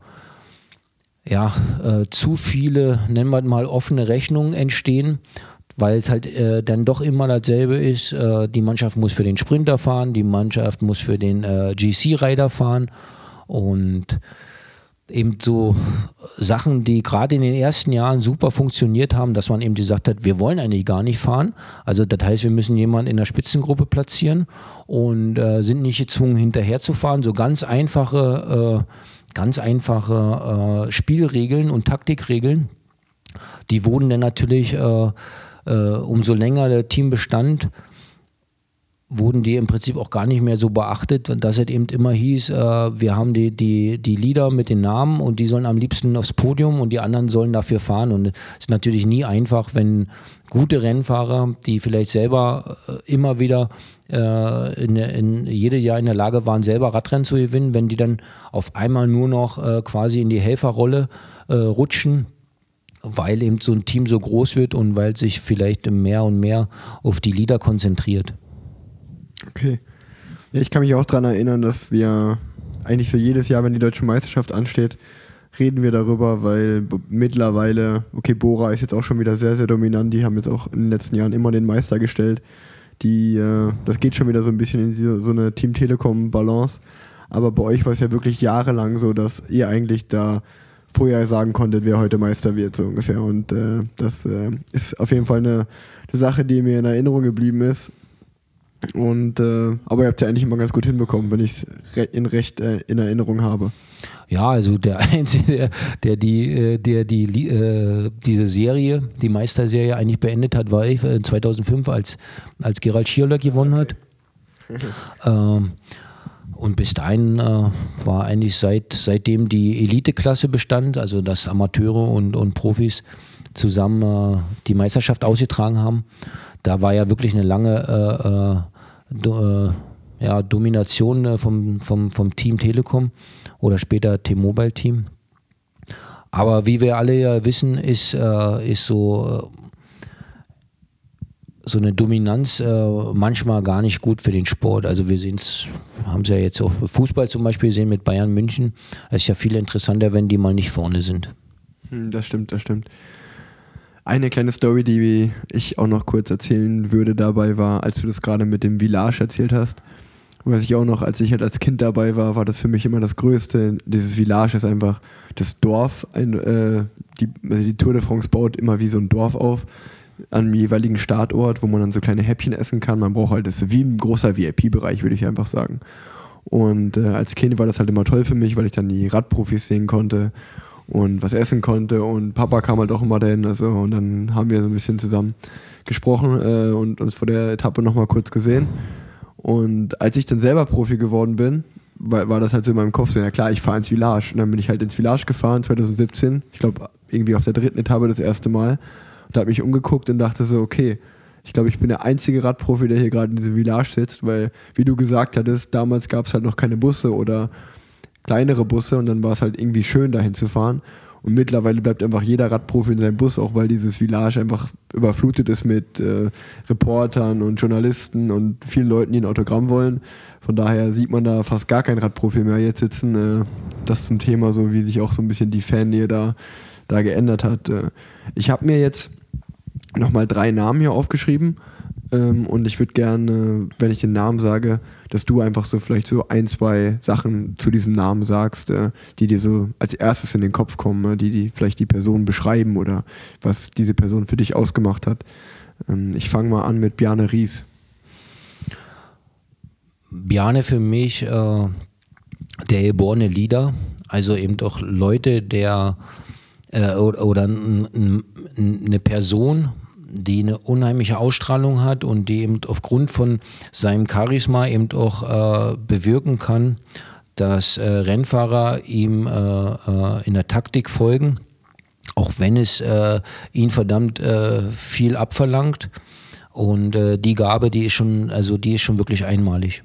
ja, äh, zu viele, nennen wir mal, offene Rechnungen entstehen, weil es halt äh, dann doch immer dasselbe ist. Äh, die Mannschaft muss für den Sprinter fahren, die Mannschaft muss für den äh, G C-Rider fahren und eben so Sachen, die gerade in den ersten Jahren super funktioniert haben, dass man eben gesagt hat, wir wollen eigentlich gar nicht fahren. Also das heißt, wir müssen jemanden in der Spitzengruppe platzieren und äh, sind nicht gezwungen, hinterher zu fahren. So ganz einfache, äh, ganz einfache äh, Spielregeln und Taktikregeln, die wurden dann natürlich, äh, äh, umso länger der Team bestand, wurden die im Prinzip auch gar nicht mehr so beachtet, dass es eben immer hieß, äh, wir haben die, die, die Leader mit den Namen und die sollen am liebsten aufs Podium und die anderen sollen dafür fahren. Und es ist natürlich nie einfach, wenn gute Rennfahrer, die vielleicht selber äh, immer wieder äh, in, in jede Jahr in der Lage waren, selber Radrennen zu gewinnen, wenn die dann auf einmal nur noch äh, quasi in die Helferrolle äh, rutschen, weil eben so ein Team so groß wird und weil sich vielleicht mehr und mehr auf die Leader konzentriert. Okay. Ja, ich kann mich auch daran erinnern, dass wir eigentlich so jedes Jahr, wenn die Deutsche Meisterschaft ansteht, reden wir darüber, weil b- mittlerweile, okay, Bora ist jetzt auch schon wieder sehr, sehr dominant, die haben jetzt auch in den letzten Jahren immer den Meister gestellt. Die, äh, das geht schon wieder so ein bisschen in diese, so eine Team Telekom-Balance. Aber bei euch war es ja wirklich jahrelang so, dass ihr eigentlich da vorher sagen konntet, wer heute Meister wird, so ungefähr. Und äh, das äh, ist auf jeden Fall eine, eine Sache, die mir in Erinnerung geblieben ist. Und äh, aber ihr habt es ja eigentlich immer ganz gut hinbekommen, wenn ich es re- in recht äh, in Erinnerung habe. Ja, also der Einzige, der, der die, der die äh, diese Serie, die Meisterserie eigentlich beendet hat, war ich äh, zweitausendfünf, als, als Gerald Schierler gewonnen hat. ähm, und bis dahin äh, war eigentlich seit, seitdem die Eliteklasse bestand, also dass Amateure und, und Profis zusammen äh, die Meisterschaft ausgetragen haben. Da war ja wirklich eine lange äh, do, äh, ja, Domination äh, vom, vom, vom Team Telekom oder später T-Mobile-Team. Aber wie wir alle ja wissen, ist, äh, ist so, äh, so eine Dominanz äh, manchmal gar nicht gut für den Sport. Also wir sehen es, haben es ja jetzt auch Fußball zum Beispiel gesehen mit Bayern München. Es ist ja viel interessanter, wenn die mal nicht vorne sind. Hm, das stimmt, das stimmt. Eine kleine Story, die ich auch noch kurz erzählen würde dabei war, als du das gerade mit dem Village erzählt hast. Weiß ich auch noch, als ich halt als Kind dabei war, war das für mich immer das Größte. Dieses Village ist einfach das Dorf. Ein, äh, die, also die Tour de France baut immer wie so ein Dorf auf, am jeweiligen Startort, wo man dann so kleine Häppchen essen kann. Man braucht halt, das ist wie ein großer V I P-Bereich, würde ich einfach sagen. Und äh, als Kind war das halt immer toll für mich, weil ich dann die Radprofis sehen konnte und was essen konnte. Und Papa kam halt auch immer dahin. Also, und dann haben wir so ein bisschen zusammen gesprochen äh, und uns vor der Etappe nochmal kurz gesehen. Und als ich dann selber Profi geworden bin, war, war das halt so in meinem Kopf so, ja klar, ich fahre ins Village. Und dann bin ich halt ins Village gefahren, zwanzig siebzehn. Ich glaube, irgendwie auf der dritten Etappe das erste Mal. Und da habe mich umgeguckt und dachte so, okay, ich glaube, ich bin der einzige Radprofi, der hier gerade in diesem Village sitzt, weil, wie du gesagt hattest, damals gab es halt noch keine Busse oder kleinere Busse und dann war es halt irgendwie schön, dahin zu fahren. Und mittlerweile bleibt einfach jeder Radprofi in seinem Bus, auch weil dieses Village einfach überflutet ist mit äh, Reportern und Journalisten und vielen Leuten, die ein Autogramm wollen. Von daher sieht man da fast gar keinen Radprofi mehr jetzt sitzen. Äh, das zum Thema, so wie sich auch so ein bisschen die Fannähe da, da geändert hat. Äh, ich habe mir jetzt nochmal drei Namen hier aufgeschrieben ähm, und ich würde gerne, wenn ich den Namen sage, dass du einfach so vielleicht so ein, zwei Sachen zu diesem Namen sagst, äh, die dir so als erstes in den Kopf kommen, äh, die, die vielleicht die Person beschreiben oder was diese Person für dich ausgemacht hat. Ähm, ich fange mal an mit Bjarne Ries. Bjarne für mich äh, der geborene Leader, also eben doch Leute, der äh, oder, oder n, n, eine Person, die eine unheimliche Ausstrahlung hat und die eben aufgrund von seinem Charisma eben auch äh, bewirken kann, dass äh, Rennfahrer ihm äh, äh, in der Taktik folgen, auch wenn es äh, ihn verdammt äh, viel abverlangt. Und äh, die Gabe, die ist schon, also die ist schon wirklich einmalig.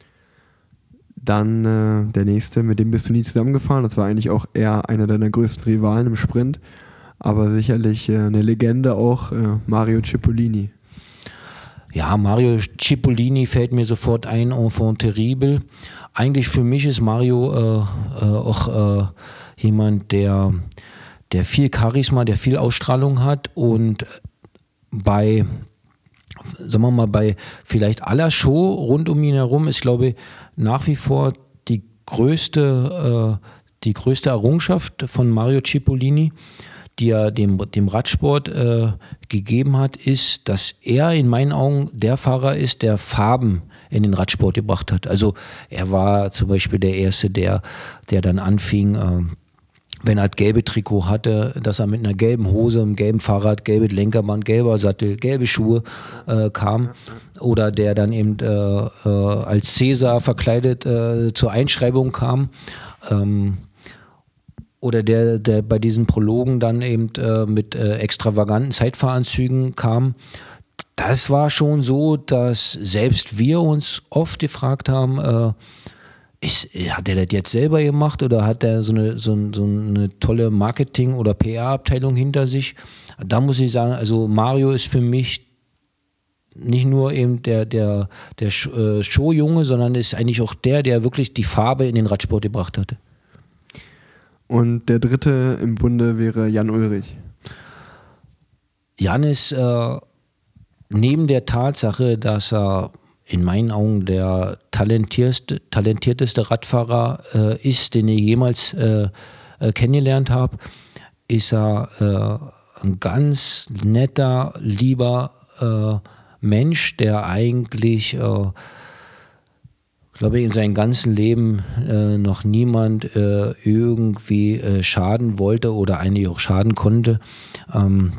Dann äh, der nächste, mit dem bist du nie zusammengefahren. Das war eigentlich auch eher einer deiner größten Rivalen im Sprint. Aber sicherlich äh, eine Legende auch, äh, Mario Cipollini. Ja, Mario Cipollini fällt mir sofort ein, enfant terrible. Eigentlich für mich ist Mario äh, äh, auch äh, jemand, der, der viel Charisma, der viel Ausstrahlung hat und bei, sagen wir mal, bei vielleicht aller Show rund um ihn herum ist, glaube ich, nach wie vor die größte, äh, die größte Errungenschaft von Mario Cipollini, die er dem, dem Radsport äh, gegeben hat, ist, dass er in meinen Augen der Fahrer ist, der Farben in den Radsport gebracht hat. Also er war zum Beispiel der Erste, der, der dann anfing, äh, wenn er das gelbe Trikot hatte, dass er mit einer gelben Hose, einem gelben Fahrrad, gelbe Lenkerband, gelber Sattel, gelbe Schuhe äh, kam. Oder der dann eben äh, äh, als Cäsar verkleidet äh, zur Einschreibung kam. Ähm, Oder der, der bei diesen Prologen dann eben äh, mit äh, extravaganten Zeitfahranzügen kam. Das war schon so, dass selbst wir uns oft gefragt haben, äh, ist, hat er das jetzt selber gemacht oder hat er so eine, so, so eine tolle Marketing- oder P R-Abteilung hinter sich? Da muss ich sagen, also Mario ist für mich nicht nur eben der, der, der Showjunge, sondern ist eigentlich auch der, der wirklich die Farbe in den Radsport gebracht hatte. Und der dritte im Bunde wäre Jan Ullrich. Jan ist äh, neben der Tatsache, dass er in meinen Augen der talentierteste, talentierteste Radfahrer äh, ist, den ich jemals äh, äh, kennengelernt habe, ist er äh, ein ganz netter, lieber äh, Mensch, der eigentlich äh, glaube ich, in seinem ganzen Leben äh, noch niemand äh, irgendwie äh, schaden wollte oder eigentlich auch schaden konnte. Ähm,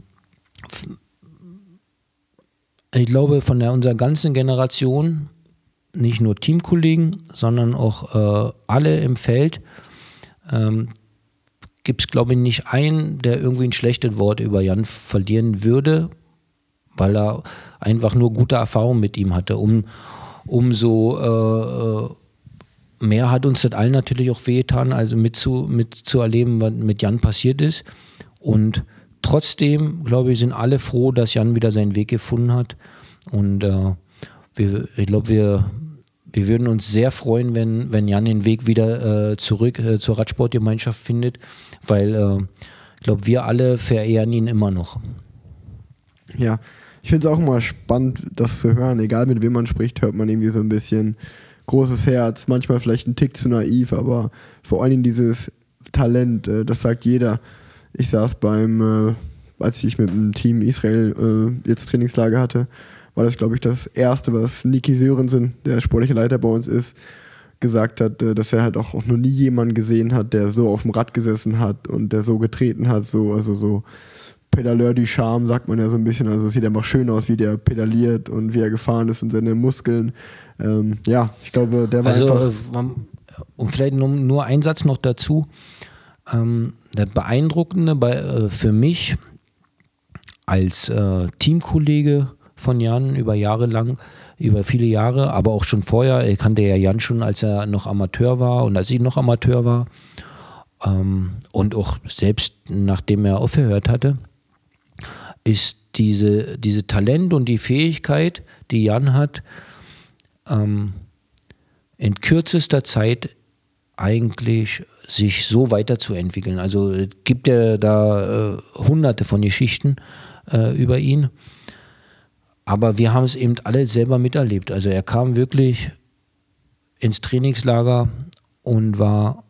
ich glaube, von der, unserer ganzen Generation, nicht nur Teamkollegen, sondern auch äh, alle im Feld, ähm, gibt es, glaube ich, nicht einen, der irgendwie ein schlechtes Wort über Jan verlieren würde, weil er einfach nur gute Erfahrungen mit ihm hatte. Um Umso äh, mehr hat uns das allen natürlich auch wehgetan, also mitzu, mitzuerleben, was mit Jan passiert ist. Und trotzdem, glaube ich, sind alle froh, dass Jan wieder seinen Weg gefunden hat. Und äh, wir, ich glaube, wir, wir würden uns sehr freuen, wenn, wenn Jan den Weg wieder äh, zurück äh, zur Radsportgemeinschaft findet, weil äh, ich glaube, wir alle verehren ihn immer noch. Ja. Ich finde es auch immer spannend, das zu hören. Egal mit wem man spricht, hört man irgendwie so ein bisschen großes Herz, manchmal vielleicht ein Tick zu naiv, aber vor allen Dingen dieses Talent, äh, das sagt jeder. Ich saß beim, äh, als ich mit dem Team Israel äh, jetzt Trainingslager hatte, war das, glaube ich, das erste, was Niki Sörensen, der sportliche Leiter bei uns ist, gesagt hat, äh, dass er halt auch, auch noch nie jemanden gesehen hat, der so auf dem Rad gesessen hat und der so getreten hat, so, also so Pedaleur du Charme, sagt man ja so ein bisschen. Also es sieht einfach schön aus, wie der pedaliert und wie er gefahren ist und seine Muskeln. Ähm, ja, ich glaube, der war also, einfach... Und vielleicht nur, nur ein Satz noch dazu. Ähm, der Beeindruckende bei, äh, für mich als äh, Teamkollege von Jan über Jahre lang, über viele Jahre, aber auch schon vorher, ich kannte ja Jan schon, als er noch Amateur war und als ich noch Amateur war. Ähm, und auch selbst nachdem er aufgehört hatte, ist diese, diese Talent und die Fähigkeit, die Jan hat, ähm, in kürzester Zeit eigentlich sich so weiterzuentwickeln. Also es gibt ja da äh, hunderte von Geschichten äh, über ihn, aber wir haben es eben alle selber miterlebt. Also er kam wirklich ins Trainingslager und war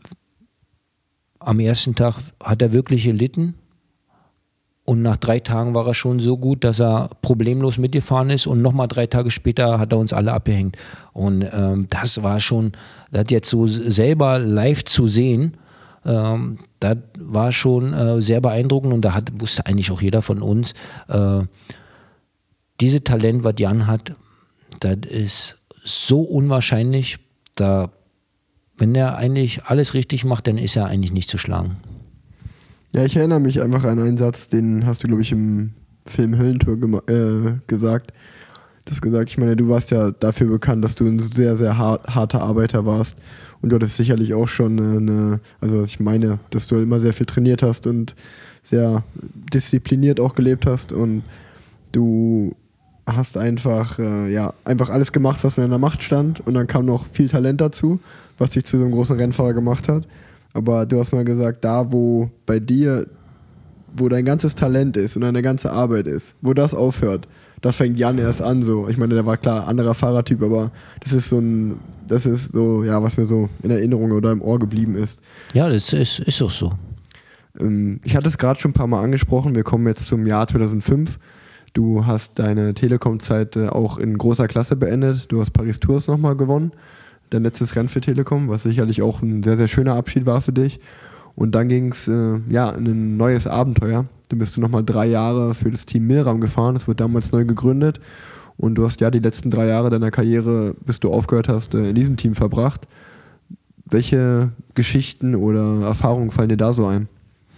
am ersten Tag, hat er wirklich gelitten. Und nach drei Tagen war er schon so gut, dass er problemlos mitgefahren ist. Und nochmal drei Tage später hat er uns alle abgehängt. Und ähm, das war schon, das jetzt so selber live zu sehen, ähm, das war schon äh, sehr beeindruckend. Und da hat, wusste eigentlich auch jeder von uns, äh, dieses Talent, was Jan hat, das ist so unwahrscheinlich. Da, wenn er eigentlich alles richtig macht, dann ist er eigentlich nicht zu schlagen. Ja, ich erinnere mich einfach an einen Satz, den hast du, glaube ich, im Film Höllentour gema- äh, gesagt. Du hast gesagt, ich meine, du warst ja dafür bekannt, dass du ein sehr, sehr hart, harter Arbeiter warst. Und du hattest sicherlich auch schon eine, also ich meine, dass du immer sehr viel trainiert hast und sehr diszipliniert auch gelebt hast. Und du hast einfach, äh, ja, einfach alles gemacht, was in deiner Macht stand. Und dann kam noch viel Talent dazu, was dich zu so einem großen Rennfahrer gemacht hat. Aber du hast mal gesagt, da wo bei dir, wo dein ganzes Talent ist und deine ganze Arbeit ist, wo das aufhört, das fängt Jan erst an so. Ich meine, der war klar anderer Fahrertyp, aber das ist so ein, das ist so, ja, was mir so in Erinnerung oder im Ohr geblieben ist. Ja, das ist, ist auch so. Ähm, ich hatte es gerade schon ein paar Mal angesprochen, wir kommen jetzt zum Jahr zweitausendfünf. Du hast deine Telekom-Zeit auch in großer Klasse beendet, du hast Paris-Tours nochmal gewonnen. Dein letztes Rennen für Telekom, was sicherlich auch ein sehr, sehr schöner Abschied war für dich. Und dann ging es äh, ja, in ein neues Abenteuer. Du bist du nochmal drei Jahre für das Team Milram gefahren. Das wurde damals neu gegründet. Und du hast ja die letzten drei Jahre deiner Karriere, bis du aufgehört hast, äh, in diesem Team verbracht. Welche Geschichten oder Erfahrungen fallen dir da so ein?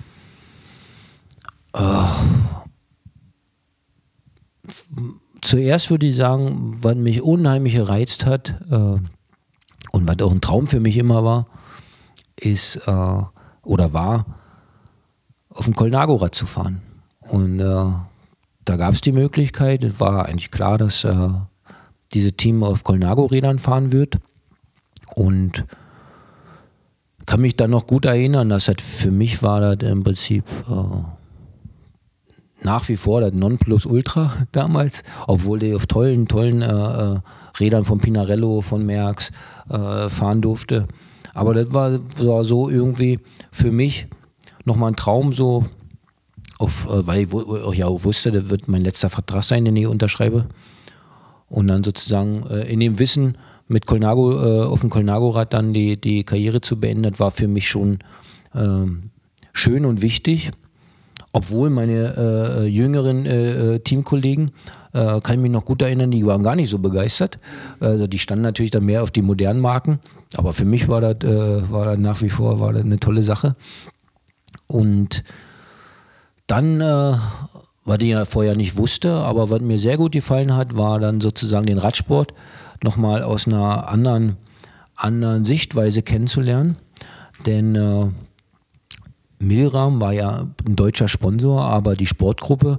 Oh. Zuerst würde ich sagen, was mich unheimlich gereizt hat, äh, und was auch ein Traum für mich immer war, ist äh, oder war, auf dem Colnago-Rad zu fahren. Und äh, da gab es die Möglichkeit, es war eigentlich klar, dass äh, dieses Team auf Colnago-Rädern fahren wird. Und kann mich dann noch gut erinnern, dass das für mich war das im Prinzip äh, nach wie vor das Nonplusultra damals, obwohl die auf tollen, tollen äh, Rädern von Pinarello, von Merckx äh, fahren durfte. Aber das war, war so irgendwie für mich nochmal ein Traum, so, auf, äh, weil ich wo, ja auch wusste, das wird mein letzter Vertrag sein, den ich unterschreibe. Und dann sozusagen äh, in dem Wissen, mit Colnago, äh, auf dem Colnago-Rad dann die, die Karriere zu beenden, das war für mich schon äh, schön und wichtig. Obwohl meine äh, jüngeren äh, Teamkollegen, äh, kann ich mich noch gut erinnern, die waren gar nicht so begeistert. Also die standen natürlich dann mehr auf die modernen Marken. Aber für mich war das, äh, war das nach wie vor war das eine tolle Sache. Und dann, äh, was ich ja vorher nicht wusste, aber was mir sehr gut gefallen hat, war dann sozusagen den Radsport nochmal aus einer anderen, anderen Sichtweise kennenzulernen. Denn äh, Milram war ja ein deutscher Sponsor, aber die Sportgruppe,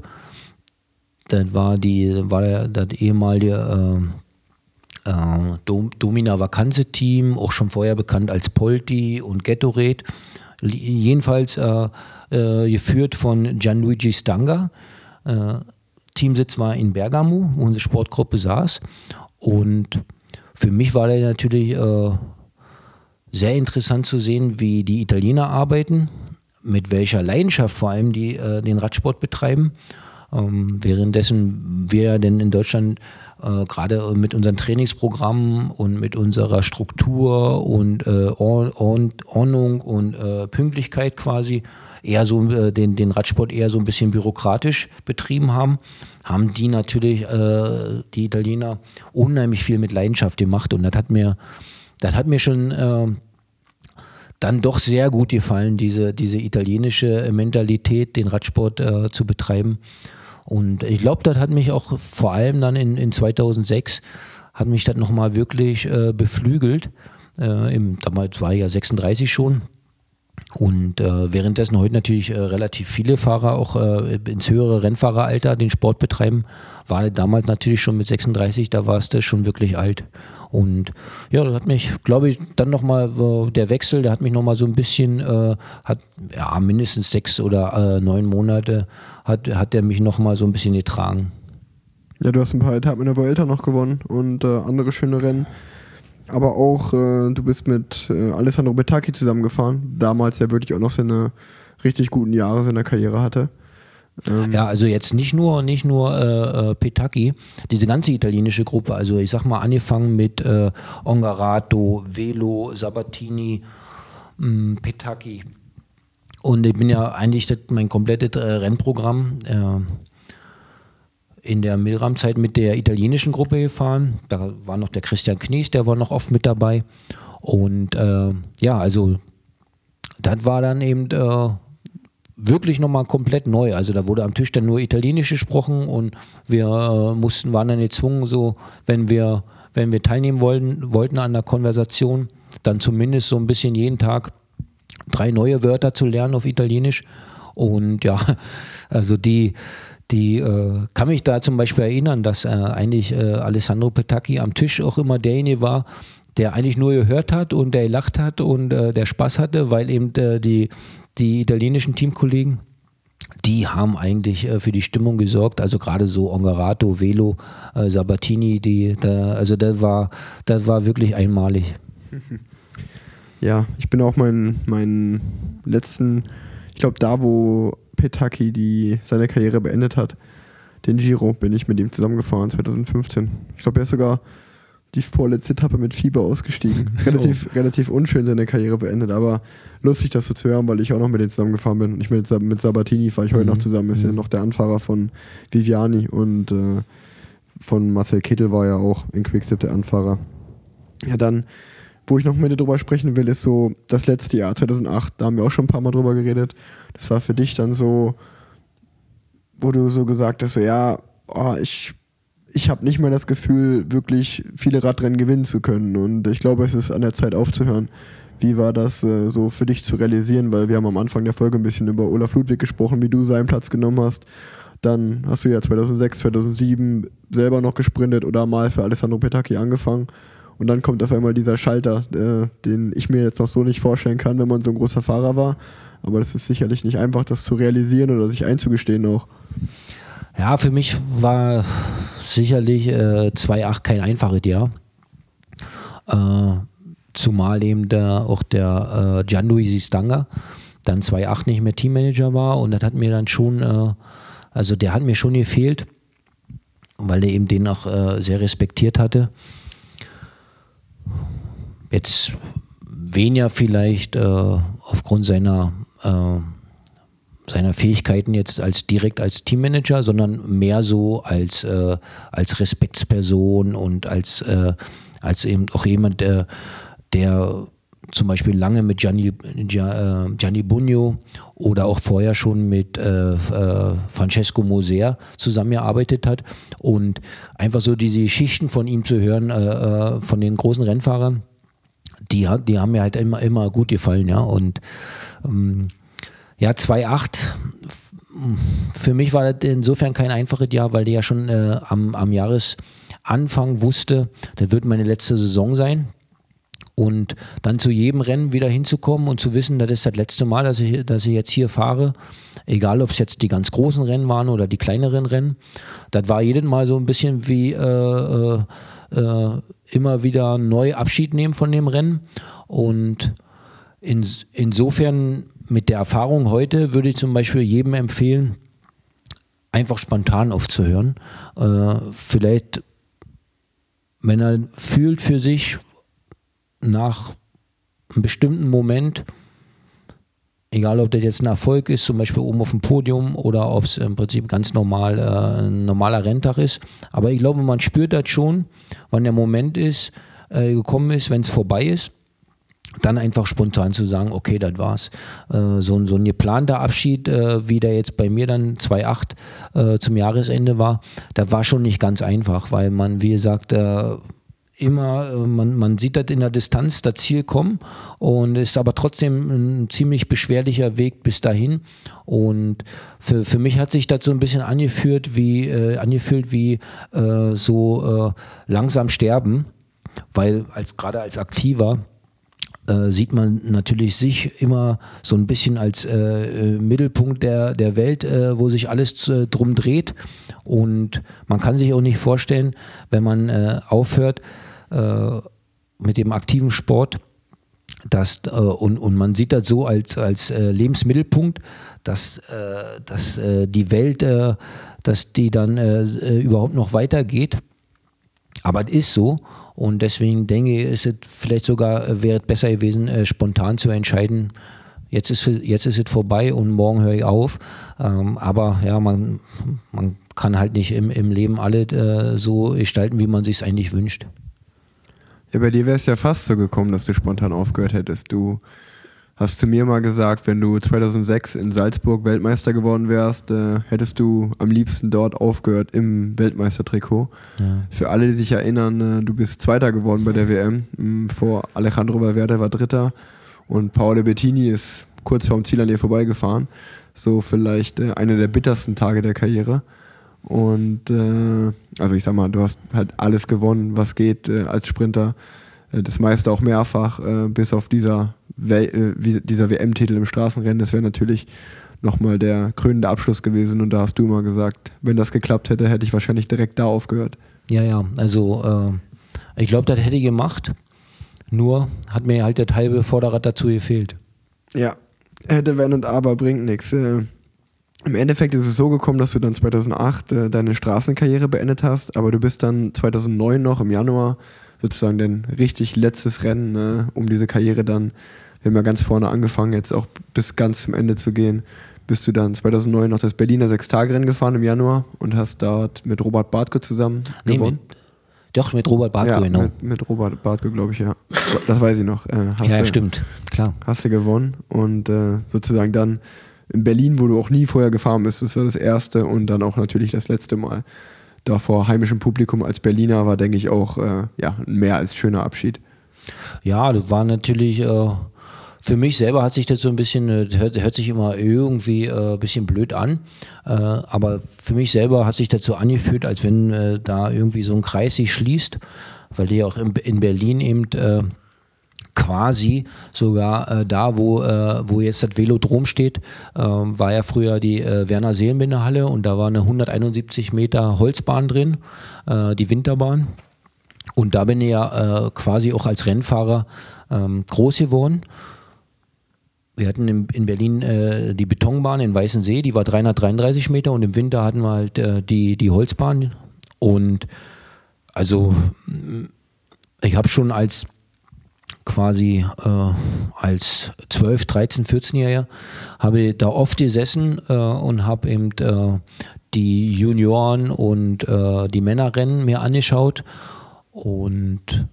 das war die, war der, das ehemalige äh, äh, Dom, Domina Vacanze Team, auch schon vorher bekannt als Polti und Gatorade. Jedenfalls äh, äh, geführt von Gianluigi Stanga. Äh, Teamsitz war in Bergamo, wo unsere Sportgruppe saß. Und für mich war das natürlich äh, sehr interessant zu sehen, wie die Italiener arbeiten, mit welcher Leidenschaft vor allem die äh, den Radsport betreiben. Ähm, währenddessen wir denn in Deutschland äh, gerade mit unseren Trainingsprogrammen und mit unserer Struktur und äh, Ordnung und äh, Pünktlichkeit quasi eher so äh, den, den Radsport eher so ein bisschen bürokratisch betrieben haben, haben die natürlich, äh, die Italiener, unheimlich viel mit Leidenschaft gemacht. Und das hat mir, das hat mir schon äh, dann doch sehr gut gefallen, diese, diese italienische Mentalität, den Radsport äh, zu betreiben. Und ich glaube, das hat mich auch vor allem dann in, in zweitausendsechs, hat mich das nochmal wirklich äh, beflügelt. Äh, im, damals war ich ja sechsunddreißig schon. Und äh, währenddessen heute natürlich äh, relativ viele Fahrer auch äh, ins höhere Rennfahreralter den Sport betreiben, war damals natürlich schon mit sechsunddreißig, da warst du schon wirklich alt. Und ja, das hat mich, glaube ich, dann nochmal, äh, der Wechsel, der hat mich nochmal so ein bisschen, äh, hat ja mindestens sechs oder äh, neun Monate, hat, hat der mich nochmal so ein bisschen getragen. Ja, du hast ein paar Etappen in der Vuelta noch gewonnen und äh, andere schöne Rennen. Aber auch, äh, du bist mit äh, Alessandro Petacchi zusammengefahren, damals ja wirklich auch noch seine richtig guten Jahre seiner Karriere hatte. Ähm ja, also jetzt nicht nur, nicht nur äh, Petacchi, diese ganze italienische Gruppe, also ich sag mal angefangen mit äh, Ongarato, Velo, Sabatini, mh, Petacchi. Und ich bin ja eigentlich das, mein komplettes äh, Rennprogramm äh, in der Milram-Zeit mit der italienischen Gruppe gefahren. Da war noch der Christian Knies, der war noch oft mit dabei. Und äh, ja, also das war dann eben äh, wirklich nochmal komplett neu. Also da wurde am Tisch dann nur Italienisch gesprochen und wir äh, mussten, waren dann gezwungen, so, wenn wir, wenn wir teilnehmen wollten, wollten an der Konversation, dann zumindest so ein bisschen jeden Tag drei neue Wörter zu lernen auf Italienisch. Und ja, also die Die äh, kann mich da zum Beispiel erinnern, dass äh, eigentlich äh, Alessandro Petacchi am Tisch auch immer derjenige war, der eigentlich nur gehört hat und der gelacht hat und äh, der Spaß hatte, weil eben äh, die, die italienischen Teamkollegen, die haben eigentlich äh, für die Stimmung gesorgt, also gerade so Ongarato, Velo, äh, Sabatini, die, da, also das war, das war wirklich einmalig. Ja, ich bin auch meinen mein letzten, ich glaube da, wo Petacchi die seine Karriere beendet hat, den Giro, bin ich mit ihm zusammengefahren, zweitausendfünfzehn. Ich glaube, er ist sogar die vorletzte Etappe mit Fieber ausgestiegen. Relativ, oh. relativ unschön seine Karriere beendet, aber lustig, das so zu hören, weil ich auch noch mit denen zusammengefahren bin. Und ich mit, mit Sabatini fahre ich heute mhm. noch zusammen, ist mhm. ja noch der Anfahrer von Viviani und äh, von Marcel Kittel war ja auch in Quickstep der Anfahrer. Ja, dann, wo ich noch mit dir drüber sprechen will, ist so das letzte Jahr, zweitausendacht, da haben wir auch schon ein paar Mal drüber geredet. Das war für dich dann so, wo du so gesagt hast, so ja, oh, ich, ich habe nicht mehr das Gefühl, wirklich viele Radrennen gewinnen zu können. Und ich glaube, es ist an der Zeit aufzuhören. Wie war das äh, so für dich zu realisieren? Weil wir haben am Anfang der Folge ein bisschen über Olaf Ludwig gesprochen, wie du seinen Platz genommen hast. Dann hast du ja zweitausendsechs, zweitausendsieben selber noch gesprintet oder mal für Alessandro Petacchi angefangen. Und dann kommt auf einmal dieser Schalter, äh, den ich mir jetzt noch so nicht vorstellen kann, wenn man so ein großer Fahrer war. Aber das ist sicherlich nicht einfach, das zu realisieren oder sich einzugestehen auch. Ja, für mich war sicherlich äh, zweitausendacht kein einfaches Jahr. Äh, zumal eben der, auch der äh, Gianluigi Stanga dann zweitausendacht nicht mehr Teammanager war. Und das hat mir dann schon, äh, also der hat mir schon gefehlt, weil er eben den auch äh, sehr respektiert hatte. Jetzt weniger vielleicht äh, aufgrund seiner, äh, seiner Fähigkeiten jetzt als direkt als Teammanager, sondern mehr so als, äh, als Respektsperson und als, äh, als eben auch jemand, der, der zum Beispiel lange mit Gianni, Gianni Bugno oder auch vorher schon mit äh, äh, Francesco Moser zusammengearbeitet hat und einfach so diese Geschichten von ihm zu hören, äh, von den großen Rennfahrern, die, die haben mir halt immer, immer gut gefallen, ja, und ähm, ja, zweitausendacht, für mich war das insofern kein einfaches Jahr, weil der ja schon äh, am, am Jahresanfang wusste, das wird meine letzte Saison sein. Und dann zu jedem Rennen wieder hinzukommen und zu wissen, das ist das letzte Mal, dass ich, dass ich jetzt hier fahre, egal ob es jetzt die ganz großen Rennen waren oder die kleineren Rennen, das war jedes Mal so ein bisschen wie äh, äh, immer wieder neu Abschied nehmen von dem Rennen. Und in, insofern mit der Erfahrung heute würde ich zum Beispiel jedem empfehlen, einfach spontan aufzuhören. Äh, vielleicht, wenn er fühlt für sich nach einem bestimmten Moment, egal ob das jetzt ein Erfolg ist, zum Beispiel oben auf dem Podium oder ob es im Prinzip ganz normal äh, ein normaler Renntag ist. Aber ich glaube, man spürt das schon, wann der Moment ist, äh, gekommen ist, wenn es vorbei ist. Dann einfach spontan zu sagen, okay, das war's. Äh, so, so ein geplanter Abschied, äh, wie der jetzt bei mir dann zwei Komma acht äh, zum Jahresende war, das war schon nicht ganz einfach, weil man, wie gesagt, äh, immer, äh, man, man sieht das in der Distanz, das Ziel kommen und ist aber trotzdem ein ziemlich beschwerlicher Weg bis dahin. Und für, für mich hat sich das so ein bisschen angefühlt wie, äh, angefühlt wie äh, so äh, langsam sterben, weil als gerade als Aktiver Äh, sieht man natürlich sich immer so ein bisschen als äh, Mittelpunkt der, der Welt, äh, wo sich alles äh, drum dreht. Und man kann sich auch nicht vorstellen, wenn man äh, aufhört äh, mit dem aktiven Sport, dass, äh, und, und man sieht das so als, als äh, Lebensmittelpunkt, dass, äh, dass äh, die Welt, äh, dass die dann äh, überhaupt noch weitergeht. Aber es ist so. Und deswegen denke ich, ist es vielleicht sogar, wäre es besser gewesen, äh, spontan zu entscheiden, jetzt ist, jetzt ist es vorbei und morgen höre ich auf. Ähm, aber ja, man, man kann halt nicht im, im Leben alles äh, so gestalten, wie man sich es eigentlich wünscht. Ja, bei dir wäre es ja fast so gekommen, dass du spontan aufgehört hättest. Du hast zu mir mal gesagt, wenn du zweitausendsechs in Salzburg Weltmeister geworden wärst, äh, hättest du am liebsten dort aufgehört im Weltmeistertrikot. Ja. Für alle, die sich erinnern, äh, du bist Zweiter geworden bei der W M. Ähm, vor Alejandro Valverde war Dritter und Paolo Bettini ist kurz vorm Ziel an dir vorbeigefahren. So vielleicht äh, einer der bittersten Tage der Karriere. Und äh, also ich sag mal, du hast halt alles gewonnen, was geht äh, als Sprinter. Äh, das meiste auch mehrfach, äh, bis auf dieser We- äh, dieser W M-Titel im Straßenrennen. Das wäre natürlich nochmal der krönende Abschluss gewesen. Und da hast du mal gesagt, wenn das geklappt hätte, hätte ich wahrscheinlich direkt da aufgehört. Ja, ja, also äh, ich glaube, das hätte ich gemacht. Nur hat mir halt das halbe Vorderrad dazu gefehlt. Ja, hätte, wenn und aber bringt nichts. Äh, Im Endeffekt ist es so gekommen, dass du dann zweitausendacht äh, deine Straßenkarriere beendet hast, aber du bist dann zweitausendneun noch im Januar sozusagen dein richtig letztes Rennen, äh, um diese Karriere dann, wir haben ja ganz vorne angefangen, jetzt auch bis ganz zum Ende zu gehen, bist du dann zweitausendneun noch das Berliner Sechstagerennen gefahren im Januar und hast dort mit Robert Bartko zusammen nee, gewonnen. Mit, doch, mit Robert Bartko, ja, genau. Mit, mit Robert Bartko, glaube ich, ja. Das weiß ich noch. Äh, hast ja, du, stimmt, klar. Hast du gewonnen und äh, sozusagen dann in Berlin, wo du auch nie vorher gefahren bist, das war das erste und dann auch natürlich das letzte Mal. Da vor heimischem Publikum als Berliner war, denke ich, auch äh, ja, ein mehr als schöner Abschied. Ja, das war natürlich, äh, für mich selber hat sich das so ein bisschen, äh, hört, hört sich immer irgendwie ein äh, bisschen blöd an, äh, aber für mich selber hat sich das so angefühlt, als wenn äh, da irgendwie so ein Kreis sich schließt, weil die auch in, in Berlin eben äh, quasi sogar äh, da, wo, äh, wo jetzt das Velodrom steht, äh, war ja früher die äh, Werner-Seelenbinder-Halle und da war eine hunderteinundsiebzig Meter Holzbahn drin, äh, die Winterbahn. Und da bin ich ja äh, quasi auch als Rennfahrer ähm, groß geworden. Wir hatten in, in Berlin äh, die Betonbahn in Weißensee, die war dreihundertdreiunddreißig Meter und im Winter hatten wir halt äh, die, die Holzbahn. Und also ich habe schon als quasi äh, als zwölf, dreizehn, vierzehnjähriger habe ich da oft gesessen äh, und habe eben äh, die Junioren und äh, die Männerrennen mir angeschaut und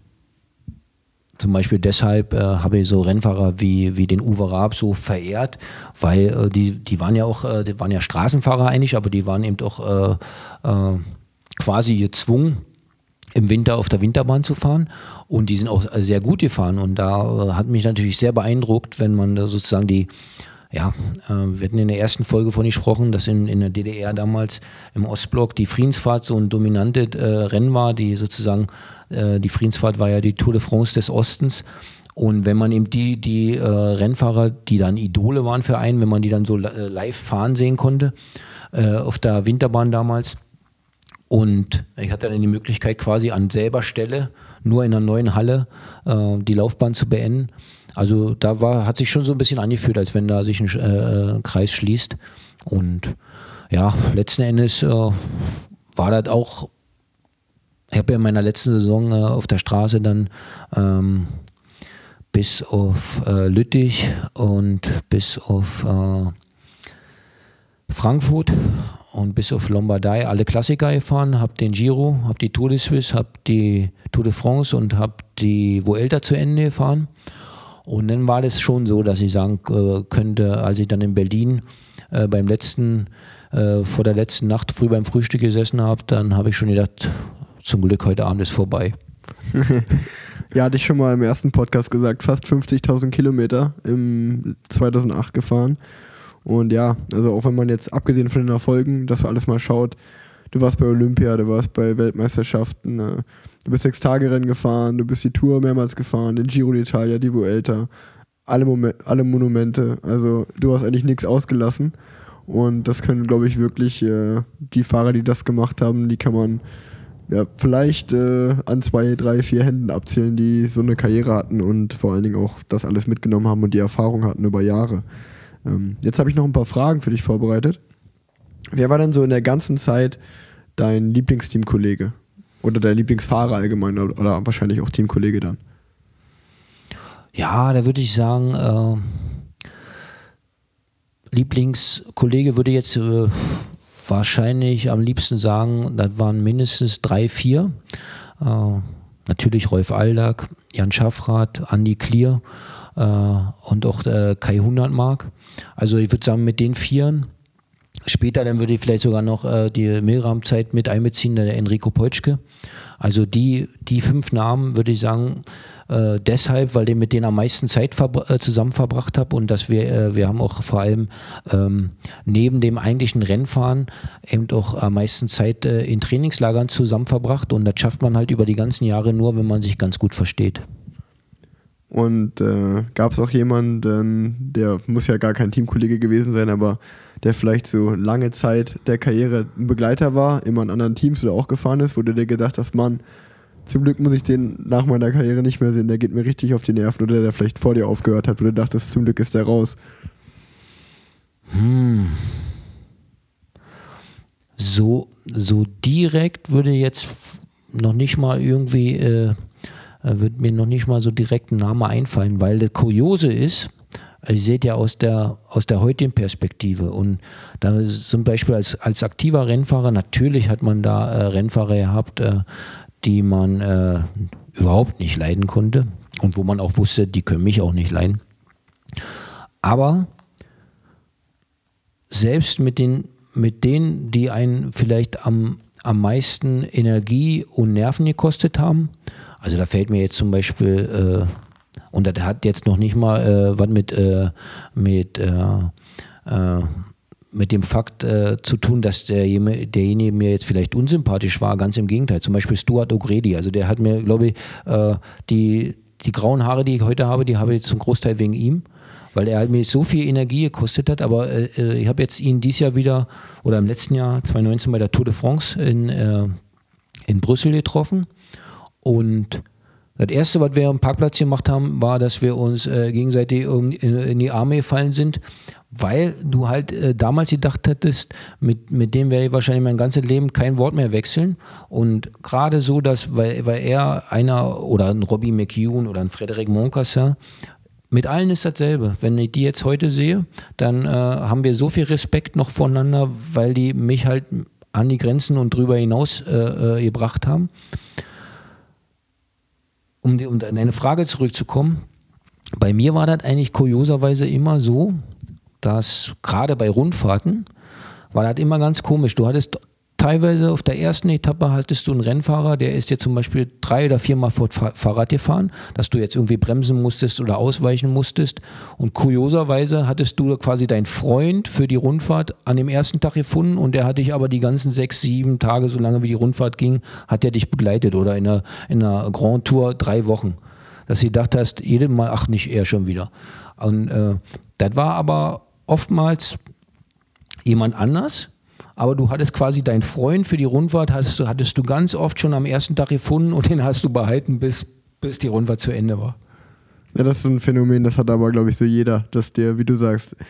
zum Beispiel deshalb äh, habe ich so Rennfahrer wie, wie den Uwe Raab so verehrt, weil äh, die, die waren ja auch, äh, die waren ja Straßenfahrer eigentlich, aber die waren eben auch äh, äh, quasi gezwungen, im Winter auf der Winterbahn zu fahren und die sind auch sehr gut gefahren und da äh, hat mich natürlich sehr beeindruckt, wenn man da sozusagen die, ja, äh, wir hatten in der ersten Folge von gesprochen, dass in, in der D D R damals im Ostblock die Friedensfahrt so ein dominantes äh, Rennen war, die sozusagen, äh, die Friedensfahrt war ja die Tour de France des Ostens und wenn man eben die, die äh, Rennfahrer, die dann Idole waren für einen, wenn man die dann so äh, live fahren sehen konnte, äh, auf der Winterbahn damals. Und ich hatte dann die Möglichkeit, quasi an selber Stelle, nur in einer neuen Halle, äh, die Laufbahn zu beenden. Also da war, hat sich schon so ein bisschen angefühlt, als wenn da sich ein äh, Kreis schließt. Und ja, letzten Endes äh, war das auch, ich habe ja in meiner letzten Saison äh, auf der Straße dann ähm, bis auf äh, Lüttich und bis auf äh, Frankfurt und bis auf Lombardei alle Klassiker gefahren, habe den Giro, habe die Tour de Suisse, habe die Tour de France und habe die Vuelta zu Ende gefahren. Und dann war das schon so, dass ich sagen äh, könnte, als ich dann in Berlin äh, beim letzten, äh, vor der letzten Nacht früh beim Frühstück gesessen habe, dann habe ich schon gedacht, zum Glück heute Abend ist vorbei. Ja, hatte ich schon mal im ersten Podcast gesagt, fast fünfzigtausend Kilometer im zweitausendacht gefahren. Und ja, also auch wenn man jetzt abgesehen von den Erfolgen, dass man alles mal schaut, du warst bei Olympia, du warst bei Weltmeisterschaften, äh, du bist sechs Tage Rennen gefahren, du bist die Tour mehrmals gefahren, den Giro d'Italia, die Vuelta, alle, Mom- alle Monumente, also du hast eigentlich nichts ausgelassen und das können, glaube ich, wirklich äh, die Fahrer, die das gemacht haben, die kann man ja vielleicht äh, an zwei, drei, vier Händen abzählen, die so eine Karriere hatten und vor allen Dingen auch das alles mitgenommen haben und die Erfahrung hatten über Jahre. Ähm, jetzt habe ich noch ein paar Fragen für dich vorbereitet. Wer war denn so in der ganzen Zeit dein Lieblingsteamkollege? Oder dein Lieblingsfahrer allgemein oder, oder wahrscheinlich auch Teamkollege dann? Ja, da würde ich sagen, äh, Lieblingskollege würde jetzt äh, wahrscheinlich am liebsten sagen, das waren mindestens drei, vier. Äh, natürlich Rolf Aldag, Jan Schaffrath, Andi Klier äh, und auch äh, Kai Hundertmark. Also ich würde sagen, mit den Vieren. Später dann würde ich vielleicht sogar noch äh, die Milram-Zeit mit einbeziehen, der Enrico Peutschke. Also die, die fünf Namen würde ich sagen, äh, deshalb, weil ich mit denen am meisten Zeit verbr- äh, zusammen verbracht habe und dass wir, äh, wir haben auch vor allem ähm, neben dem eigentlichen Rennfahren eben auch am meisten Zeit äh, in Trainingslagern zusammen verbracht und das schafft man halt über die ganzen Jahre nur, wenn man sich ganz gut versteht. Und äh, gab es auch jemanden, der muss ja gar kein Teamkollege gewesen sein, aber der vielleicht so lange Zeit der Karriere ein Begleiter war, immer in anderen Teams oder auch gefahren ist, wo du dir gedacht hast, Mann, zum Glück muss ich den nach meiner Karriere nicht mehr sehen, der geht mir richtig auf die Nerven, oder der vielleicht vor dir aufgehört hat, wo du dachtest, zum Glück ist der raus. Hm. So, so direkt würde jetzt noch nicht mal irgendwie, äh, würde mir noch nicht mal so direkt ein Name einfallen, weil das Kuriose ist, ihr seht ja aus der, aus der heutigen Perspektive und da zum Beispiel als, als aktiver Rennfahrer, natürlich hat man da äh, Rennfahrer gehabt, äh, die man äh, überhaupt nicht leiden konnte und wo man auch wusste, die können mich auch nicht leiden. Aber selbst mit den, mit denen, die einen vielleicht am, am meisten Energie und Nerven gekostet haben, also da fällt mir jetzt zum Beispiel, äh, und das hat jetzt noch nicht mal äh, was mit, äh, mit, äh, äh, mit dem Fakt äh, zu tun, dass der, derjenige mir jetzt vielleicht unsympathisch war, ganz im Gegenteil. Zum Beispiel Stuart O'Grady, also der hat mir, glaube ich, äh, die, die grauen Haare, die ich heute habe, die habe ich zum Großteil wegen ihm, weil er halt mir so viel Energie gekostet hat, aber äh, ich habe jetzt ihn dieses Jahr wieder, oder im letzten Jahr, zwanzig neunzehn bei der Tour de France in, äh, in Brüssel getroffen. Und das Erste, was wir am Parkplatz gemacht haben, war, dass wir uns äh, gegenseitig in, in die Arme gefallen sind, weil du halt äh, damals gedacht hattest, mit, mit dem werde ich wahrscheinlich mein ganzes Leben kein Wort mehr wechseln. Und gerade so, dass, weil, weil er einer oder ein Robbie McEwen oder ein Frédéric Moncassin, mit allen ist dasselbe. Wenn ich die jetzt heute sehe, dann äh, haben wir so viel Respekt noch voneinander, weil die mich halt an die Grenzen und drüber hinaus äh, äh, gebracht haben. Um, die, um deine Frage zurückzukommen, bei mir war das eigentlich kurioserweise immer so, dass gerade bei Rundfahrten war das immer ganz komisch. Du hattest teilweise auf der ersten Etappe hattest du einen Rennfahrer, der ist dir zum Beispiel drei oder viermal vor Fahrrad gefahren, dass du jetzt irgendwie bremsen musstest oder ausweichen musstest. Und kurioserweise hattest du quasi deinen Freund für die Rundfahrt an dem ersten Tag gefunden und der hat dich aber die ganzen sechs, sieben Tage, so lange wie die Rundfahrt ging, hat er dich begleitet oder in einer, in einer Grand Tour drei Wochen. Dass du gedacht hast, jedes Mal, ach nicht, er schon wieder. Und äh, das war aber oftmals jemand anders. Aber du hattest quasi deinen Freund für die Rundfahrt, hattest du, hattest du ganz oft schon am ersten Tag gefunden und den hast du behalten, bis, bis die Rundfahrt zu Ende war. Ja, das ist ein Phänomen, das hat aber, glaube ich, so jeder, dass der, wie du sagst,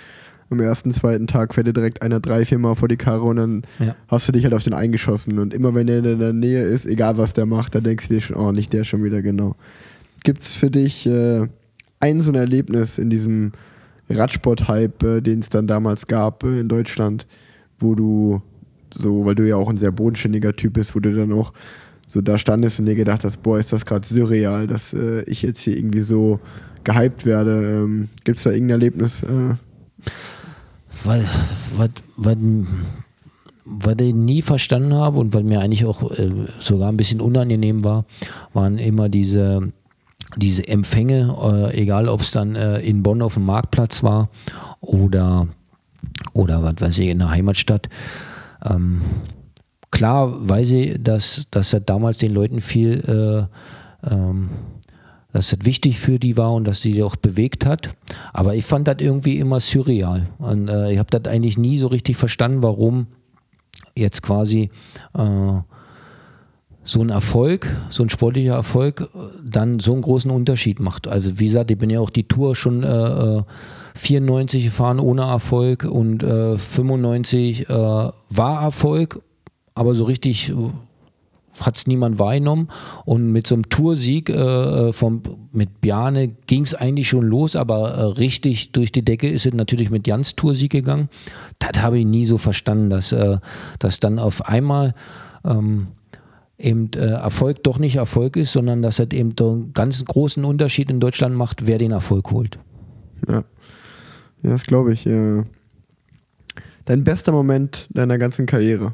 am ersten, zweiten Tag fährt dir direkt einer drei, vier Mal vor die Karre und dann Ja. hast du dich halt auf den eingeschossen. Und immer wenn der in der Nähe ist, egal was der macht, da denkst du dir schon, oh, nicht der schon wieder, genau. Gibt es für dich äh, ein so ein Erlebnis in diesem Radsport-Hype, äh, den es dann damals gab äh, in Deutschland, wo du so, weil du ja auch ein sehr bodenständiger Typ bist, wo du dann auch so da standest und dir gedacht hast, boah, ist das gerade surreal, dass äh, ich jetzt hier irgendwie so gehypt werde. Ähm, Gibt es da irgendein Erlebnis? Äh? Was, was, was, was ich nie verstanden habe und was mir eigentlich auch äh, sogar ein bisschen unangenehm war, waren immer diese, diese Empfänge, äh, egal ob es dann äh, in Bonn auf dem Marktplatz war oder, oder was weiß ich, in der Heimatstadt. Ähm, klar weiß ich, dass, dass das damals den Leuten viel, äh, ähm, dass das wichtig für die war und dass die auch bewegt hat, aber ich fand das irgendwie immer surreal und äh, ich habe das eigentlich nie so richtig verstanden, warum jetzt quasi äh, so ein Erfolg, so ein sportlicher Erfolg dann so einen großen Unterschied macht. Also wie gesagt, ich bin ja auch die Tour schon äh, vierundneunzig gefahren ohne Erfolg und äh, fünfundneunzig äh, war Erfolg, aber so richtig hat es niemand wahrgenommen und mit so einem Toursieg äh, vom, mit Bjarne ging es eigentlich schon los, aber äh, richtig durch die Decke ist es natürlich mit Jans Toursieg gegangen. Das habe ich nie so verstanden, dass, äh, dass dann auf einmal ähm, eben äh, Erfolg doch nicht Erfolg ist, sondern dass es eben einen ganz großen Unterschied in Deutschland macht, wer den Erfolg holt. Ja, ja, das glaube ich. Äh, dein bester Moment deiner ganzen Karriere?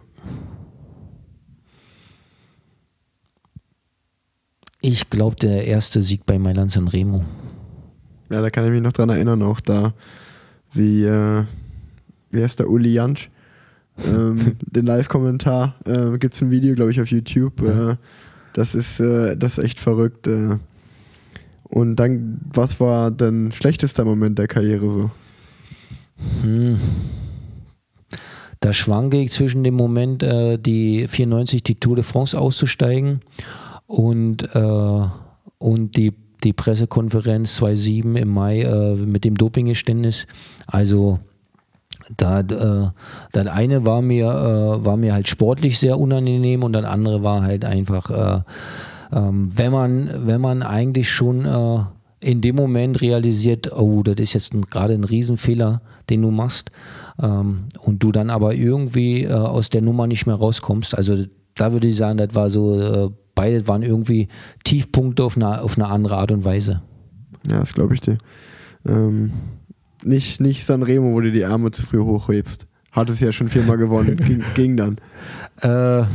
Ich glaube, der erste Sieg bei Mailand Sanremo. Ja, da kann ich mich noch dran erinnern, auch da, wie, äh, wie heißt der, Uli Jantsch, ähm, den Live-Kommentar, äh, gibt es ein Video, glaube ich, auf YouTube, äh, das ist, äh, das ist echt verrückt. Äh. Und dann, was war dein schlechtester Moment der Karriere so? Hm. Da schwanke ich zwischen dem Moment, äh, die vierundneunzig die Tour de France auszusteigen und, äh, und die, die Pressekonferenz zweitausendsieben im Mai äh, mit dem Dopinggeständnis. Also da, äh, das eine war mir, äh, war mir halt sportlich sehr unangenehm und das andere war halt einfach, äh, ähm, wenn man, wenn man eigentlich schon äh, in dem Moment realisiert, oh, das ist jetzt gerade ein Riesenfehler, den du machst, ähm, und du dann aber irgendwie äh, aus der Nummer nicht mehr rauskommst. Also da würde ich sagen, das war so, äh, beide waren irgendwie Tiefpunkte auf eine, auf eine andere Art und Weise. Ja, das glaube ich dir. Ähm, nicht, nicht Sanremo, wo du die Arme zu früh hochhebst. Hattest ja schon viermal gewonnen, ging, ging dann. Äh,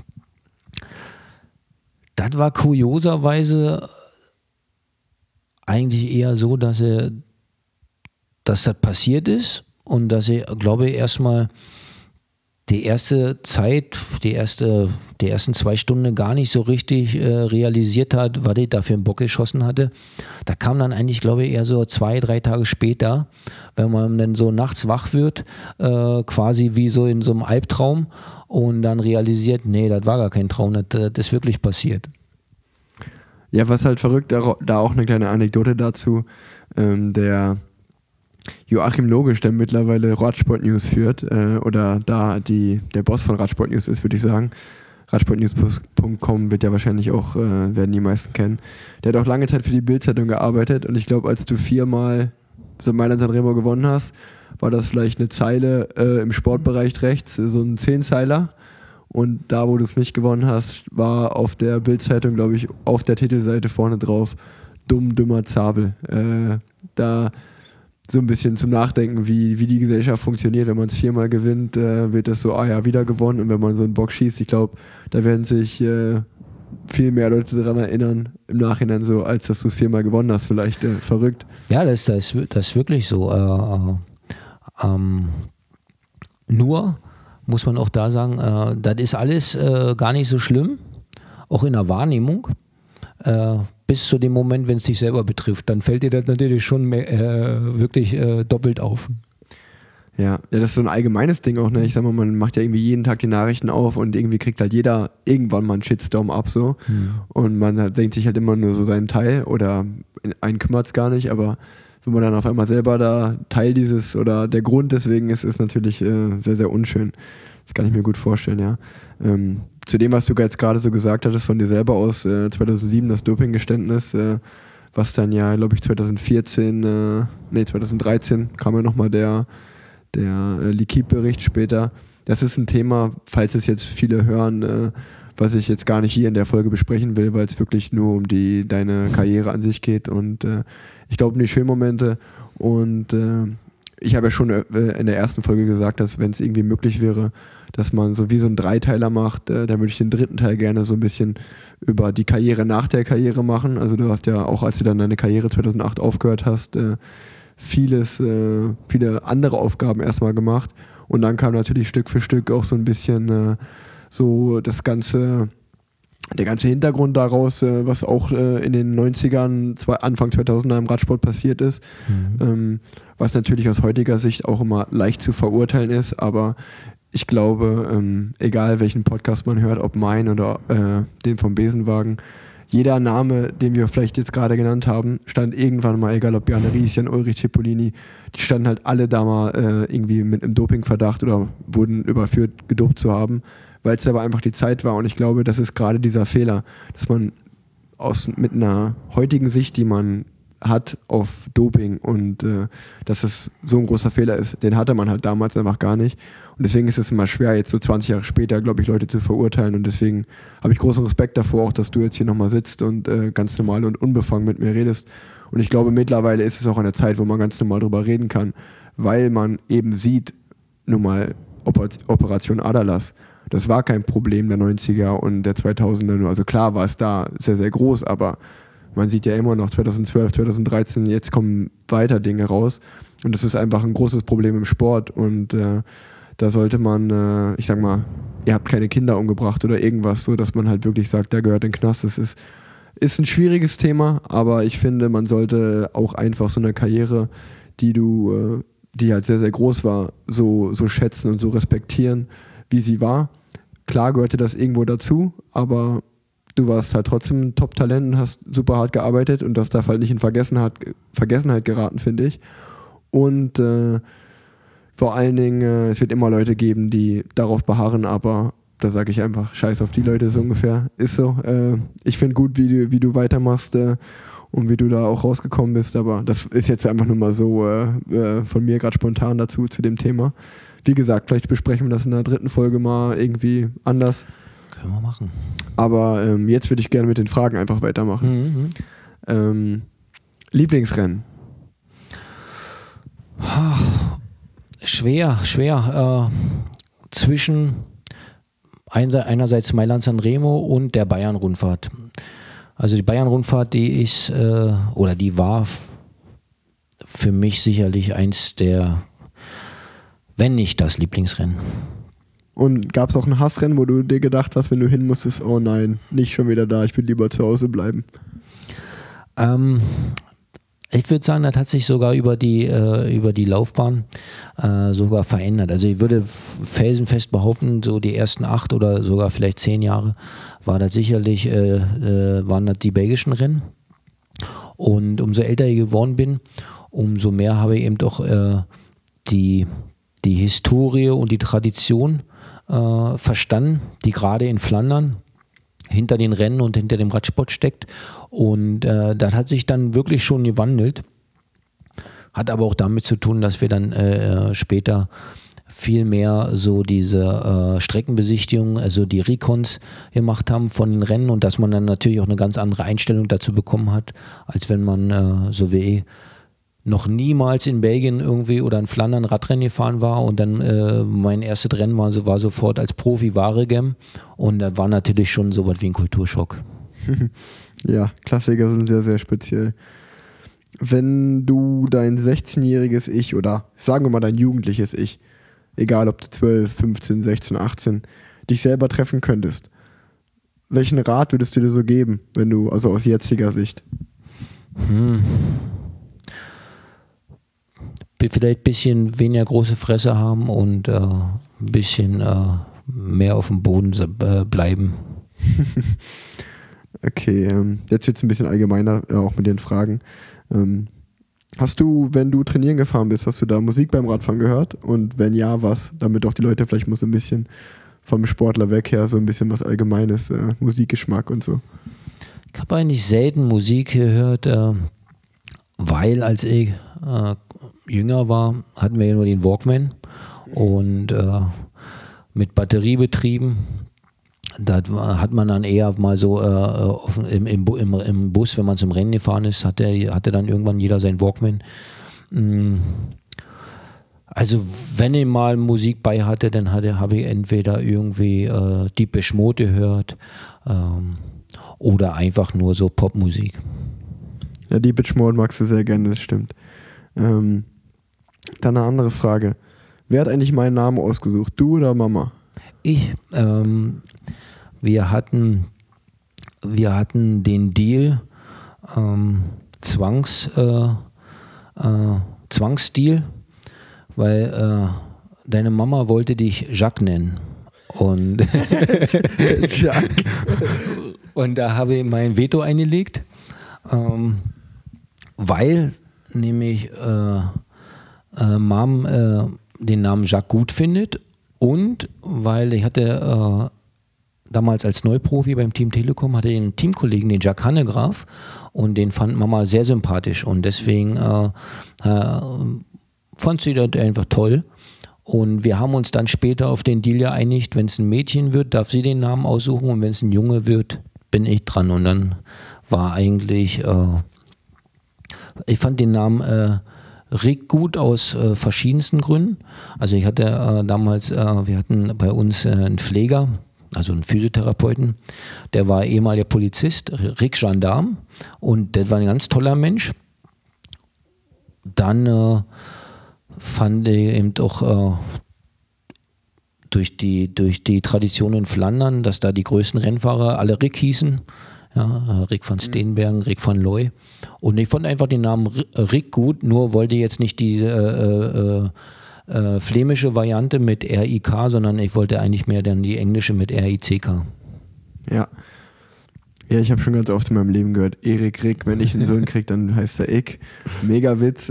das war kurioserweise eigentlich eher so, dass er, dass das passiert ist und dass ich, glaube ich, erstmal die erste Zeit, die erste, die ersten zwei Stunden gar nicht so richtig äh, realisiert hat, was ich da für einen Bock geschossen hatte. Da kam dann eigentlich, glaube ich, eher so zwei, drei Tage später, wenn man dann so nachts wach wird, äh, quasi wie so in so einem Albtraum und dann realisiert, nee, das war gar kein Traum, das, das ist wirklich passiert. Ja, was halt verrückt, da auch eine kleine Anekdote dazu, ähm, der Joachim Logisch, der mittlerweile Radsport News führt, äh, oder da die, der Boss von Radsport News ist, würde ich sagen. Radsportnews punkt com wird ja wahrscheinlich auch, äh, werden die meisten kennen. Der hat auch lange Zeit für die Bild-Zeitung gearbeitet und ich glaube, als du viermal so Mailand Sanremo gewonnen hast, war das vielleicht eine Zeile äh, im Sportbereich rechts, so ein Zehnzeiler. Und da, wo du es nicht gewonnen hast, war auf der Bild-Zeitung, glaube ich, auf der Titelseite vorne drauf, dumm, dümmer Zabel. Äh, da so ein bisschen zum Nachdenken, wie, wie die Gesellschaft funktioniert. Wenn man es viermal gewinnt, äh, wird das so, ah ja, wieder gewonnen. Und wenn man so einen Bock schießt, ich glaube, da werden sich äh, viel mehr Leute daran erinnern, im Nachhinein so, als dass du es viermal gewonnen hast. Vielleicht äh, verrückt. Ja, das, das, das ist wirklich so. Äh, äh, ähm, nur muss man auch da sagen, äh, das ist alles äh, gar nicht so schlimm, auch in der Wahrnehmung. Äh, bis zu dem Moment, wenn es dich selber betrifft, dann fällt dir das natürlich schon mehr, äh, wirklich äh, doppelt auf. Ja, ja, das ist so ein allgemeines Ding auch, ne? Ich sag mal, man macht ja irgendwie jeden Tag die Nachrichten auf und irgendwie kriegt halt jeder irgendwann mal einen Shitstorm ab so. Hm. Und man hat, denkt sich halt immer nur so seinen Teil oder einen kümmert es gar nicht, aber wenn man dann auf einmal selber da Teil dieses oder der Grund deswegen ist, ist natürlich äh, sehr, sehr unschön. Das kann ich mir gut vorstellen, ja. Ähm, zu dem, was du jetzt gerade so gesagt hattest von dir selber aus, äh, zweitausendsieben, das Dopinggeständnis, äh, was dann ja, glaube ich, zweitausendvierzehn, äh, nee, zweitausenddreizehn kam ja nochmal der, der äh, L'Équipe-Bericht später. Das ist ein Thema, falls es jetzt viele hören, äh, was ich jetzt gar nicht hier in der Folge besprechen will, weil es wirklich nur um die deine Karriere an sich geht und äh, ich glaube um die schönen Momente und äh, ich habe ja schon äh, in der ersten Folge gesagt, dass wenn es irgendwie möglich wäre, dass man so wie so einen Dreiteiler macht, äh, dann würde ich den dritten Teil gerne so ein bisschen über die Karriere nach der Karriere machen. Also du hast ja auch, als du dann deine Karriere zweitausendacht aufgehört hast, äh, vieles, äh, viele andere Aufgaben erstmal gemacht und dann kam natürlich Stück für Stück auch so ein bisschen äh, so das ganze, der ganze Hintergrund daraus, äh, was auch äh, in den neunzigern, zwei, Anfang zweitausender im Radsport passiert ist, mhm. ähm, was natürlich aus heutiger Sicht auch immer leicht zu verurteilen ist, aber ich glaube, ähm, egal welchen Podcast man hört, ob mein oder äh, den vom Besenwagen, jeder Name, den wir vielleicht jetzt gerade genannt haben, stand irgendwann mal, egal ob Bjarne Ries, Jan Ulrich, Cipollini, die standen halt alle da mal äh, irgendwie mit einem Dopingverdacht oder wurden überführt, gedopt zu haben, weil es aber einfach die Zeit war und ich glaube, das ist gerade dieser Fehler, dass man aus, mit einer heutigen Sicht, die man hat auf Doping und äh, dass es so ein großer Fehler ist, den hatte man halt damals einfach gar nicht und deswegen ist es immer schwer, jetzt so zwanzig Jahre später, glaube ich, Leute zu verurteilen und deswegen habe ich großen Respekt davor, auch dass du jetzt hier nochmal sitzt und äh, ganz normal und unbefangen mit mir redest und ich glaube, mittlerweile ist es auch eine Zeit, wo man ganz normal drüber reden kann, weil man eben sieht, nun mal Operation Adalas, das war kein Problem der neunziger und der zweitausender, also klar war es da sehr, sehr groß, aber man sieht ja immer noch zweitausendzwölf, zweitausenddreizehn, jetzt kommen weiter Dinge raus und das ist einfach ein großes Problem im Sport und äh, da sollte man, äh, ich sag mal, ihr habt keine Kinder umgebracht oder irgendwas, so dass man halt wirklich sagt, der gehört in den Knast. Das ist, ist ein schwieriges Thema, aber ich finde, man sollte auch einfach so eine Karriere, die du, äh, die halt sehr, sehr groß war, so, so schätzen und so respektieren, wie sie war. Klar gehörte das irgendwo dazu, aber du warst halt trotzdem ein Top-Talent und hast super hart gearbeitet und das darf halt nicht in Vergessenheit, Vergessenheit geraten, finde ich. Und äh, vor allen Dingen, äh, es wird immer Leute geben, die darauf beharren, aber da sage ich einfach, scheiß auf die Leute, so ungefähr. Ist so. Äh, ich finde gut, wie du, wie du weitermachst äh, und wie du da auch rausgekommen bist, aber das ist jetzt einfach nur mal so äh, äh, von mir gerade spontan dazu, zu dem Thema. Wie gesagt, vielleicht besprechen wir das in der dritten Folge mal irgendwie anders. Können wir machen. Aber ähm, jetzt würde ich gerne mit den Fragen einfach weitermachen. Mhm. Ähm, Lieblingsrennen? Schwer, schwer. Äh, zwischen einerseits Mailand-San Remo und der Bayern-Rundfahrt. Also die Bayern-Rundfahrt, die ist, äh, oder die war f- für mich sicherlich eins der, wenn nicht das Lieblingsrennen. Und gab es auch ein Hassrennen, wo du dir gedacht hast, wenn du hin musstest, oh nein, nicht schon wieder da, ich will lieber zu Hause bleiben? Ähm, ich würde sagen, das hat sich sogar über die, äh, über die Laufbahn äh, sogar verändert. Also ich würde felsenfest behaupten, so die ersten acht oder sogar vielleicht zehn Jahre war das sicherlich, äh, äh, waren das die belgischen Rennen. Und umso älter ich geworden bin, umso mehr habe ich eben doch äh, die, die Historie und die Tradition äh, verstanden, die gerade in Flandern hinter den Rennen und hinter dem Radsport steckt. Und äh, das hat sich dann wirklich schon gewandelt. Hat aber auch damit zu tun, dass wir dann äh, später viel mehr so diese äh, Streckenbesichtigung, also die Recons gemacht haben von den Rennen und dass man dann natürlich auch eine ganz andere Einstellung dazu bekommen hat, als wenn man äh, so wie ich noch niemals in Belgien irgendwie oder in Flandern Radrennen gefahren war und dann äh, mein erstes Rennen war, so, war sofort als Profi Waregem und da war natürlich schon so was wie ein Kulturschock. Ja, Klassiker sind sehr, sehr speziell. Wenn du dein sechzehnjähriges Ich oder sagen wir mal dein jugendliches Ich, egal ob du zwölf, fünfzehn, sechzehn, achtzehn, dich selber treffen könntest, welchen Rat würdest du dir so geben, wenn du, also aus jetziger Sicht? Hm. Vielleicht ein bisschen weniger große Fresse haben und äh, ein bisschen äh, mehr auf dem Boden äh, bleiben. Okay, ähm, jetzt wird es ein bisschen allgemeiner, äh, auch mit den Fragen. Ähm, Hast du, wenn du trainieren gefahren bist, hast du da Musik beim Radfahren gehört? Und wenn ja, was? Damit auch die Leute vielleicht mal so ein bisschen vom Sportler weg her, so ein bisschen was Allgemeines, äh, Musikgeschmack und so. Ich habe eigentlich selten Musik gehört, äh, weil als ich äh, jünger war, hatten wir ja nur den Walkman und äh, mit Batterie betrieben. Da hat man dann eher mal so äh, auf, im, im, im, im Bus, wenn man zum Rennen gefahren ist, hatte, hatte dann irgendwann jeder sein Walkman. Also wenn ich mal Musik bei hatte, dann hatte, habe ich entweder irgendwie äh, Depeche Mode gehört ähm, oder einfach nur so Popmusik. Ja, Depeche Mode magst du sehr gerne, das stimmt. Ähm, dann eine andere Frage. Wer hat eigentlich meinen Namen ausgesucht? Du oder Mama? Ich, ähm, wir hatten, wir hatten den Deal, ähm, Zwangs, äh, äh, Zwangsdeal, weil äh, deine Mama wollte dich Jacques nennen. Und, Jacques. Und da habe ich mein Veto eingelegt, ähm, weil nämlich äh, äh, Mom äh, den Namen Jacques gut findet und weil ich hatte äh, damals als Neuprofi beim Team Telekom hatte ich einen Teamkollegen, den Jacques Hannegraf, und den fand Mama sehr sympathisch und deswegen äh, äh, fand sie das einfach toll. Und wir haben uns dann später auf den Deal geeinigt, wenn es ein Mädchen wird, darf sie den Namen aussuchen und wenn es ein Junge wird, bin ich dran. Und dann war eigentlich, äh, ich fand den Namen äh, Rick gut aus äh, verschiedensten Gründen. Also ich hatte äh, damals, äh, wir hatten bei uns äh, einen Pfleger, also einen Physiotherapeuten, der war ehemaliger Polizist, Rick Gendarm, und der war ein ganz toller Mensch. Dann äh, fand ich eben auch äh, durch, die, durch die Tradition in Flandern, dass da die größten Rennfahrer alle Rick hießen. Ja, Rick van Steenbergen, Rick van Looy. Und ich fand einfach den Namen Rick gut, nur wollte jetzt nicht die äh, äh, äh, flämische Variante mit R I K, sondern ich wollte eigentlich mehr dann die englische mit R I C K. Ja. Ja, ich habe schon ganz oft in meinem Leben gehört, Erik Rick, wenn ich einen Sohn kriege, dann heißt er Ick. Mega Witz.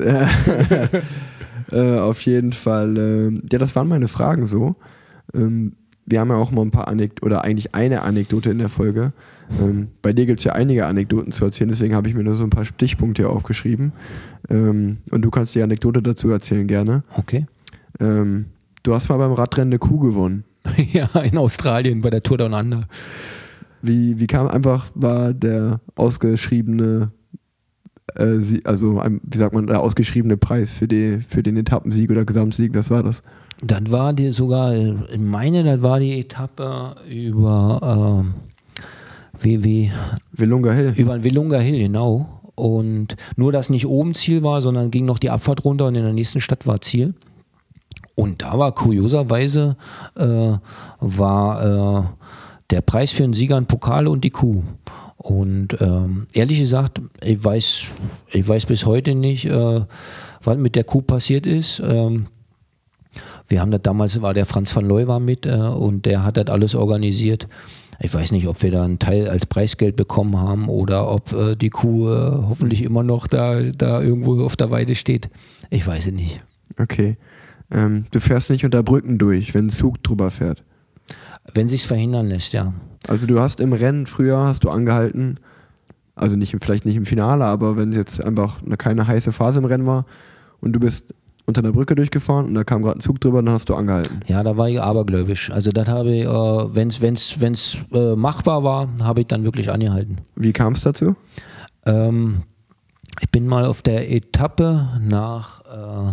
äh, auf jeden Fall. Äh, ja, das waren meine Fragen so. Ähm, wir haben ja auch mal ein paar Anekdoten, oder eigentlich eine Anekdote in der Folge. Ähm, bei dir gibt es ja einige Anekdoten zu erzählen, deswegen habe ich mir nur so ein paar Stichpunkte hier aufgeschrieben. Ähm, und du kannst die Anekdote dazu erzählen gerne. Okay. Ähm, du hast mal beim Radrennen eine Kuh gewonnen. Ja, in Australien bei der Tour Down Under. Wie, wie kam einfach, war der ausgeschriebene, äh, Sie, also ein, wie sagt man, der ausgeschriebene Preis für, die, für den Etappensieg oder Gesamtsieg, was war das? Das war die sogar, ich meine, das war die Etappe über ähm, wie, wie, Willunga Hill. über den Willunga Hill, genau. Und nur, dass nicht oben Ziel war, sondern ging noch die Abfahrt runter und in der nächsten Stadt war Ziel. Und da war kurioserweise äh, war äh, der Preis für den Sieger ein Pokal und die Kuh. Und ähm, ehrlich gesagt, ich weiß, ich weiß bis heute nicht, äh, was mit der Kuh passiert ist. Ähm, wir haben das damals, war der Franz van Looy war mit äh, und der hat das alles organisiert. Ich weiß nicht, ob wir da einen Teil als Preisgeld bekommen haben oder ob äh, die Kuh äh, hoffentlich immer noch da, da irgendwo auf der Weide steht. Ich weiß es nicht. Okay. Ähm, du fährst nicht unter Brücken durch, wenn ein Zug drüber fährt. Wenn sich's verhindern lässt, ja. Also du hast im Rennen früher, hast du angehalten, also nicht, vielleicht nicht im Finale, aber wenn es jetzt einfach eine keine heiße Phase im Rennen war und du bist unter einer Brücke durchgefahren und da kam gerade ein Zug drüber, dann hast du angehalten. Ja, da war ich abergläubisch. Also das habe ich, äh, wenn's, wenn's, wenn's äh, machbar war, habe ich dann wirklich angehalten. Wie kam es dazu? Ähm, ich bin mal auf der Etappe nach, äh,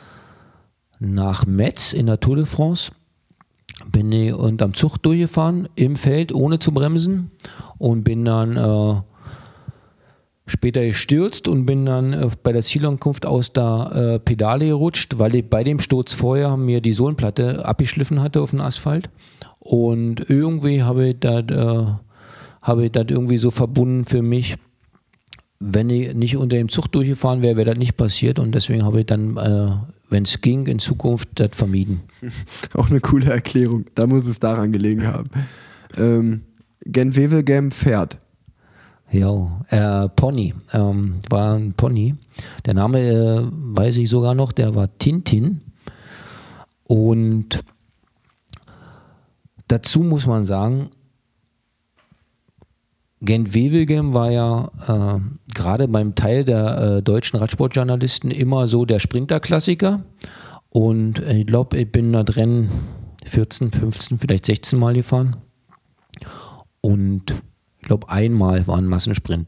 nach Metz in der Tour de France, bin ich unterm Zug durchgefahren, im Feld, ohne zu bremsen, und bin dann äh, später gestürzt und bin dann äh, bei der Zielankunft aus der äh, Pedale gerutscht, weil ich bei dem Sturz vorher mir die Sohlenplatte abgeschliffen hatte auf den Asphalt. Und irgendwie habe ich das äh, habe ich das irgendwie so verbunden für mich. Wenn ich nicht unter dem Zug durchgefahren wäre, wäre das nicht passiert, und deswegen habe ich dann, äh, wenn es ging, in Zukunft das vermieden. Auch eine coole Erklärung. Da muss es daran gelegen haben. Ähm, Gent-Wevelgem fährt. Ja, äh, Pony, ähm, war ein Pony. Der Name äh, weiß ich sogar noch, der war Tintin. Und dazu muss man sagen, Gent-Wevelgem war ja äh, gerade beim Teil der äh, deutschen Radsportjournalisten immer so der Sprinterklassiker. Und ich glaube, ich bin das Rennen vierzehn, fünfzehn, vielleicht sechzehn Mal gefahren. Und ich glaube, einmal war ein Massensprint.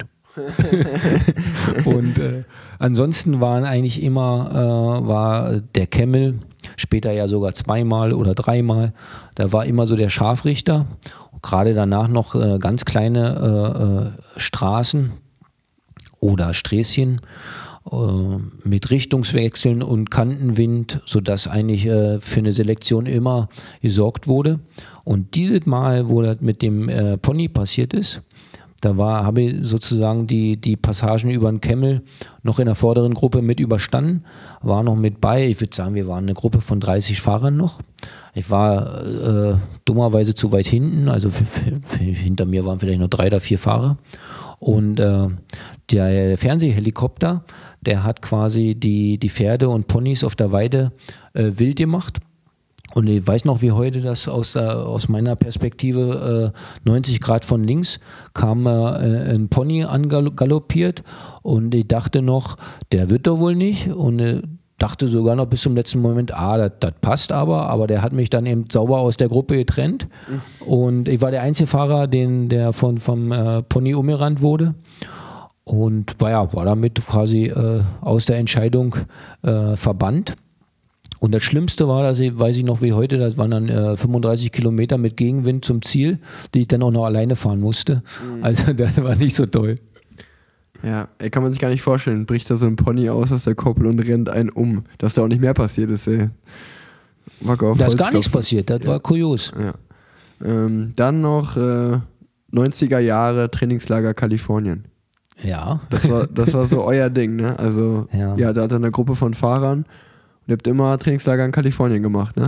Und äh, ansonsten waren eigentlich immer, äh, war der Kemmel, später ja sogar zweimal oder dreimal, da war immer so der Scharfrichter. Gerade danach noch äh, ganz kleine äh, Straßen oder Sträßchen äh, mit Richtungswechseln und Kantenwind, sodass eigentlich äh, für eine Selektion immer gesorgt wurde. Und dieses Mal, wo das mit dem äh, Pony passiert ist, da war, habe ich sozusagen die, die Passagen über den Kemmel noch in der vorderen Gruppe mit überstanden, war noch mit bei. Ich würde sagen, wir waren eine Gruppe von dreißig Fahrern noch. Ich war äh, dummerweise zu weit hinten, also f- f- hinter mir waren vielleicht noch drei oder vier Fahrer. Und äh, der Fernsehhelikopter, der hat quasi die, die Pferde und Ponys auf der Weide äh, wild gemacht. Und ich weiß noch, wie heute das aus, der, aus meiner Perspektive äh, neunzig Grad von links kam äh, ein Pony angaloppiert und ich dachte noch, der wird doch wohl nicht und äh, dachte sogar noch bis zum letzten Moment, ah, das passt aber, aber der hat mich dann eben sauber aus der Gruppe getrennt mhm. und ich war der einzige Fahrer, den, der von, vom äh, Pony umgerannt wurde. Und war, ja, war damit quasi äh, aus der Entscheidung äh, verbannt. Und das Schlimmste war, dass ich, weiß ich noch wie heute, das waren dann äh, fünfunddreißig Kilometer mit Gegenwind zum Ziel, die ich dann auch noch alleine fahren musste. Mhm. Also das war nicht so toll. Ja, ey, kann man sich gar nicht vorstellen. Bricht da so ein Pony aus aus der Koppel und rennt einen um. Dass da auch nicht mehr passiert ist, ey. Da ist gar nichts passiert, das ja. war kurios. Ja. Ähm, dann noch äh, neunziger Jahre Trainingslager Kalifornien. Ja. Das war, das war so euer Ding, ne? Also, ja, ja da hat er eine Gruppe von Fahrern. Ihr habt immer Trainingslager in Kalifornien gemacht, ne?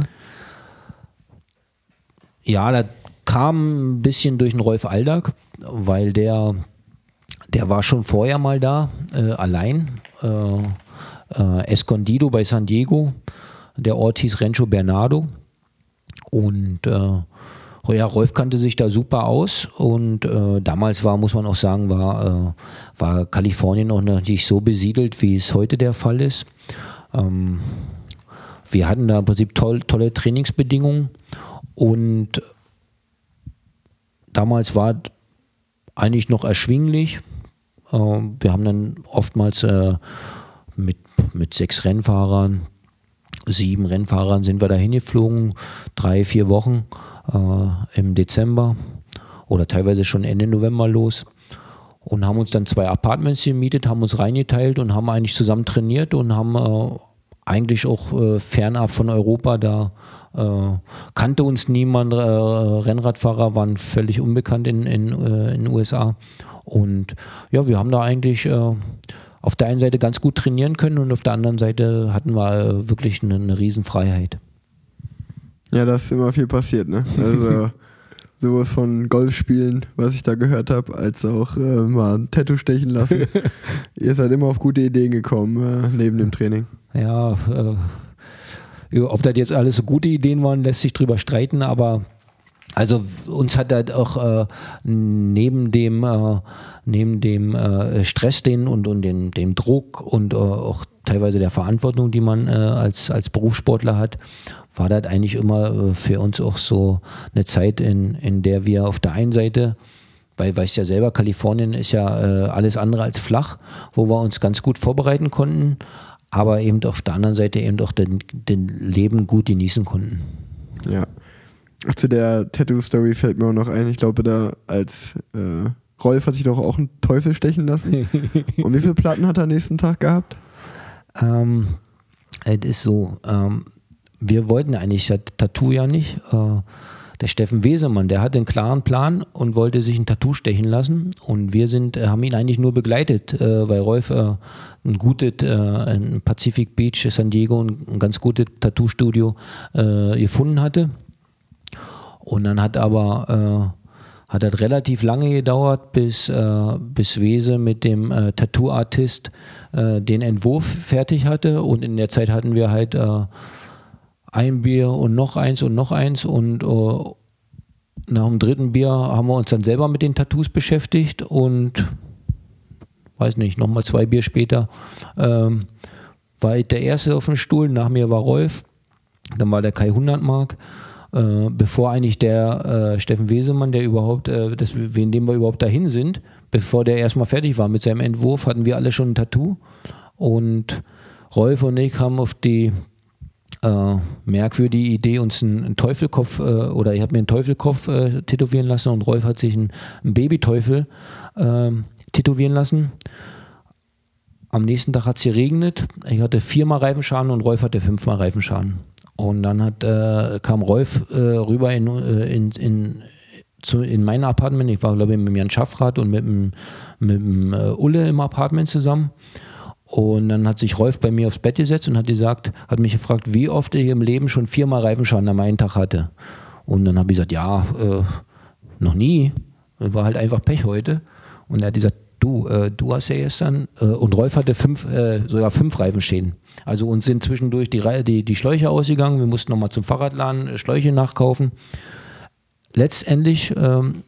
Ja, das kam ein bisschen durch den Rolf Aldag, weil der, der war schon vorher mal da, äh, allein. Äh, äh, Escondido bei San Diego. Der Ort hieß Rancho Bernardo. Und äh, ja, Rolf kannte sich da super aus. Und äh, damals war, muss man auch sagen, war, äh, war Kalifornien auch noch nicht so besiedelt, wie es heute der Fall ist. Ähm, wir hatten da im Prinzip toll, tolle Trainingsbedingungen und damals war eigentlich noch erschwinglich. Äh, wir haben dann oftmals äh, mit, mit sechs Rennfahrern, sieben Rennfahrern sind wir da hingeflogen, drei, vier Wochen äh, im Dezember oder teilweise schon Ende November los. Und haben uns dann zwei Apartments gemietet, haben uns reingeteilt und haben eigentlich zusammen trainiert und haben äh, eigentlich auch äh, fernab von Europa, da äh, kannte uns niemand, äh, Rennradfahrer waren völlig unbekannt in, in, äh, in den U S A. Und ja, wir haben da eigentlich äh, auf der einen Seite ganz gut trainieren können und auf der anderen Seite hatten wir äh, wirklich eine, eine Riesenfreiheit. Ja, da ist immer viel passiert, ne? Also sowas von Golfspielen, was ich da gehört habe, als auch äh, mal ein Tattoo stechen lassen. Ihr seid immer auf gute Ideen gekommen, äh, neben dem Training. Ja, äh, ob das jetzt alles so gute Ideen waren, lässt sich drüber streiten, aber also uns hat das auch äh, neben dem, äh, neben dem äh, Stress den und, und den, dem Druck und äh, auch teilweise der Verantwortung, die man äh, als, als Berufssportler hat, war das eigentlich immer für uns auch so eine Zeit, in, in der wir auf der einen Seite, weil weißt ja selber, Kalifornien ist ja äh, alles andere als flach, wo wir uns ganz gut vorbereiten konnten, aber eben auf der anderen Seite eben auch den, den Leben gut genießen konnten. Ja. Zu der Tattoo-Story fällt mir auch noch ein, ich glaube da als äh, Rolf hat sich doch auch einen Teufel stechen lassen. Und wie viele Platten hat er am nächsten Tag gehabt? Ähm, es ist so, ähm, wir wollten eigentlich das Tattoo ja nicht. Äh, der Steffen Wesemann, der hat einen klaren Plan und wollte sich ein Tattoo stechen lassen. Und wir sind, äh, haben ihn eigentlich nur begleitet, äh, weil Rolf äh, ein gutes, äh, in Pacific Beach, San Diego, ein, ein ganz gutes Tattoo-Studio äh, gefunden hatte. Und dann hat aber, hat das relativ lange gedauert, bis, äh, bis Wese mit dem äh, Tattoo-Artist äh, den Entwurf fertig hatte. Und in der Zeit hatten wir halt äh, ein Bier und noch eins und noch eins. Und äh, nach dem dritten Bier haben wir uns dann selber mit den Tattoos beschäftigt. Und weiß nicht, nochmal zwei Bier später ähm, war ich der Erste auf dem Stuhl. Nach mir war Rolf, dann war der Kai Hundertmark. Äh, bevor eigentlich der äh, Steffen Wesemann, der überhaupt, äh, das, wegen dem wir überhaupt dahin sind, bevor der erstmal fertig war mit seinem Entwurf, hatten wir alle schon ein Tattoo. Und Rolf und ich haben auf die äh, merkwürdige Idee, uns einen, einen Teufelkopf, äh, oder ich habe mir einen Teufelkopf äh, tätowieren lassen und Rolf hat sich einen, einen Babyteufel äh, tätowieren lassen. Am nächsten Tag hat es geregnet. Ich hatte viermal Reifenschaden und Rolf hatte fünfmal Reifenschaden. Und dann hat, äh, kam Rolf äh, rüber in, in, in, zu, in mein Apartment. Ich war, glaube ich, mit Jan Schaffrath und mit dem, mit dem äh, Ulle im Apartment zusammen. Und dann hat sich Rolf bei mir aufs Bett gesetzt und hat gesagt, hat mich gefragt, wie oft ich im Leben schon viermal Reifenschaden am einen Tag hatte. Und dann habe ich gesagt, ja, äh, noch nie. Das war halt einfach Pech heute. Und er hat gesagt, du, äh, du hast ja gestern, äh, und Rolf hatte fünf, äh, sogar fünf Reifenschäden. Also uns sind zwischendurch die, die, die Schläuche ausgegangen, wir mussten nochmal zum Fahrradladen Schläuche nachkaufen. Letztendlich ähm,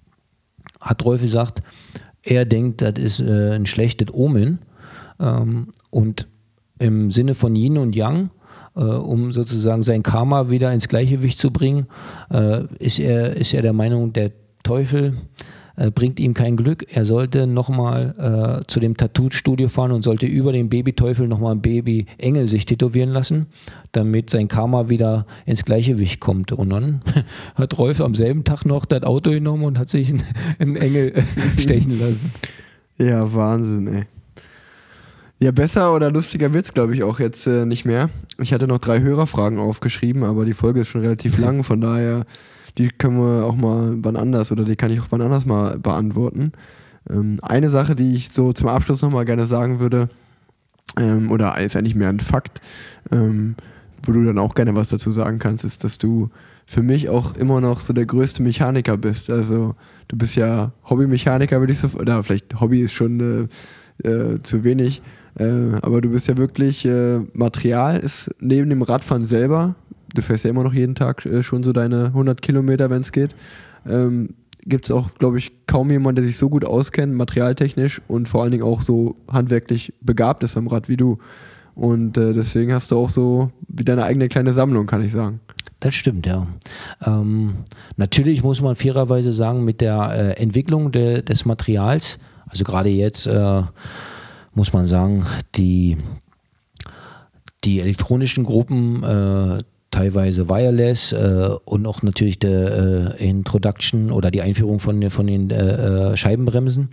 hat Rolf gesagt, er denkt, das ist äh, ein schlechtes Omen. Ähm, und im Sinne von Yin und Yang, äh, um sozusagen sein Karma wieder ins Gleichgewicht zu bringen, äh, ist er, ist er der Meinung, der Teufel bringt ihm kein Glück. Er sollte nochmal äh, zu dem Tattoo-Studio fahren und sollte über den Babyteufel nochmal ein Baby-Engel sich tätowieren lassen, damit sein Karma wieder ins Gleichgewicht kommt. Und dann hat Rolf am selben Tag noch das Auto genommen und hat sich einen, einen Engel stechen lassen. Ja, Wahnsinn, ey. Ja, besser oder lustiger wird's, glaube ich, auch jetzt äh, nicht mehr. Ich hatte noch drei Hörerfragen aufgeschrieben, aber die Folge ist schon relativ lang, von daher die können wir auch mal wann anders oder die kann ich auch wann anders mal beantworten. Ähm, eine Sache, die ich so zum Abschluss nochmal gerne sagen würde, ähm, oder ist eigentlich mehr ein Fakt, ähm, wo du dann auch gerne was dazu sagen kannst, ist, dass du für mich auch immer noch so der größte Mechaniker bist. Also du bist ja Hobbymechaniker, würde ich so, oder vielleicht Hobby ist schon äh, äh, zu wenig, äh, aber du bist ja wirklich, äh, Material ist neben dem Radfahren selber. Du fährst ja immer noch jeden Tag äh, schon so deine hundert Kilometer, wenn es geht. Ähm, gibt es auch, glaube ich, kaum jemanden, der sich so gut auskennt, materialtechnisch und vor allen Dingen auch so handwerklich begabt ist am Rad wie du. Und äh, deswegen hast du auch so wie deine eigene kleine Sammlung, kann ich sagen. Das stimmt, ja. Ähm, natürlich muss man fairerweise sagen, mit der äh, Entwicklung de, des Materials, also gerade jetzt äh, muss man sagen, die, die elektronischen Gruppen, äh, teilweise Wireless äh, und auch natürlich der äh, Introduction oder die Einführung von, von den äh, Scheibenbremsen.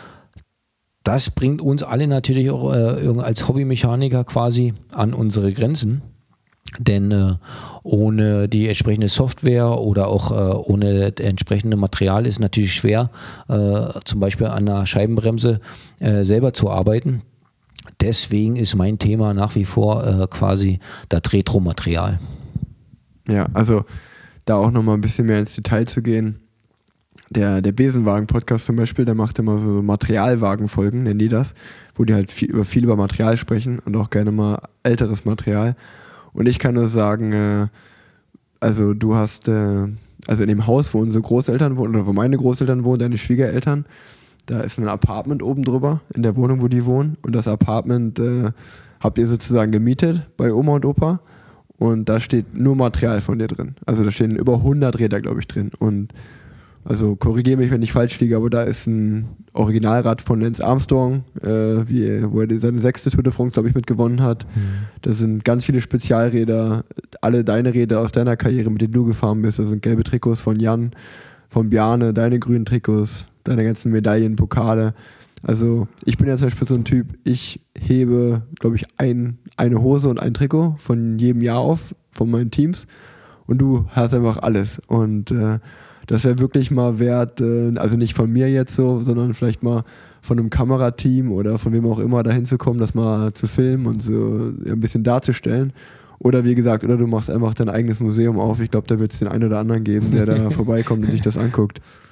Das bringt uns alle natürlich auch äh, als Hobbymechaniker quasi an unsere Grenzen. Denn äh, ohne die entsprechende Software oder auch äh, ohne das entsprechende Material ist natürlich schwer, äh, zum Beispiel an einer Scheibenbremse äh, selber zu arbeiten. Deswegen ist mein Thema nach wie vor äh, quasi das Retro-Material. Ja, also da auch nochmal ein bisschen mehr ins Detail zu gehen. Der, der Besenwagen-Podcast zum Beispiel, der macht immer so Materialwagen-Folgen, nennen die das, wo die halt viel über, viel über Material sprechen und auch gerne mal älteres Material. Und ich kann nur sagen, äh, also du hast, äh, also in dem Haus, wo unsere Großeltern wohnen, oder wo meine Großeltern wohnen, deine Schwiegereltern, da ist ein Apartment oben drüber, in der Wohnung, wo die wohnen. Und das Apartment äh, habt ihr sozusagen gemietet bei Oma und Opa. Und da steht nur Material von dir drin. Also da stehen über hundert Räder, glaube ich, drin. Und also korrigiere mich, wenn ich falsch liege, aber da ist ein Originalrad von Lance Armstrong, äh, wie, wo er seine sechste Tour de France, glaube ich, mitgewonnen hat. Mhm. Da sind ganz viele Spezialräder, alle deine Räder aus deiner Karriere, mit denen du gefahren bist. Da sind gelbe Trikots von Jan, von Bjarne, deine grünen Trikots, deine ganzen Medaillen, Pokale. Also ich bin ja zum Beispiel so ein Typ, ich hebe, glaube ich, ein, eine Hose und ein Trikot von jedem Jahr auf, von meinen Teams. Und du hast einfach alles. Und äh, das wäre wirklich mal wert, äh, also nicht von mir jetzt so, sondern vielleicht mal von einem Kamerateam oder von wem auch immer da hinzukommen, das mal zu filmen und so ja, ein bisschen darzustellen. Oder wie gesagt, oder du machst einfach dein eigenes Museum auf. Ich glaube, da wird es den einen oder anderen geben, der da vorbeikommt und sich das anguckt.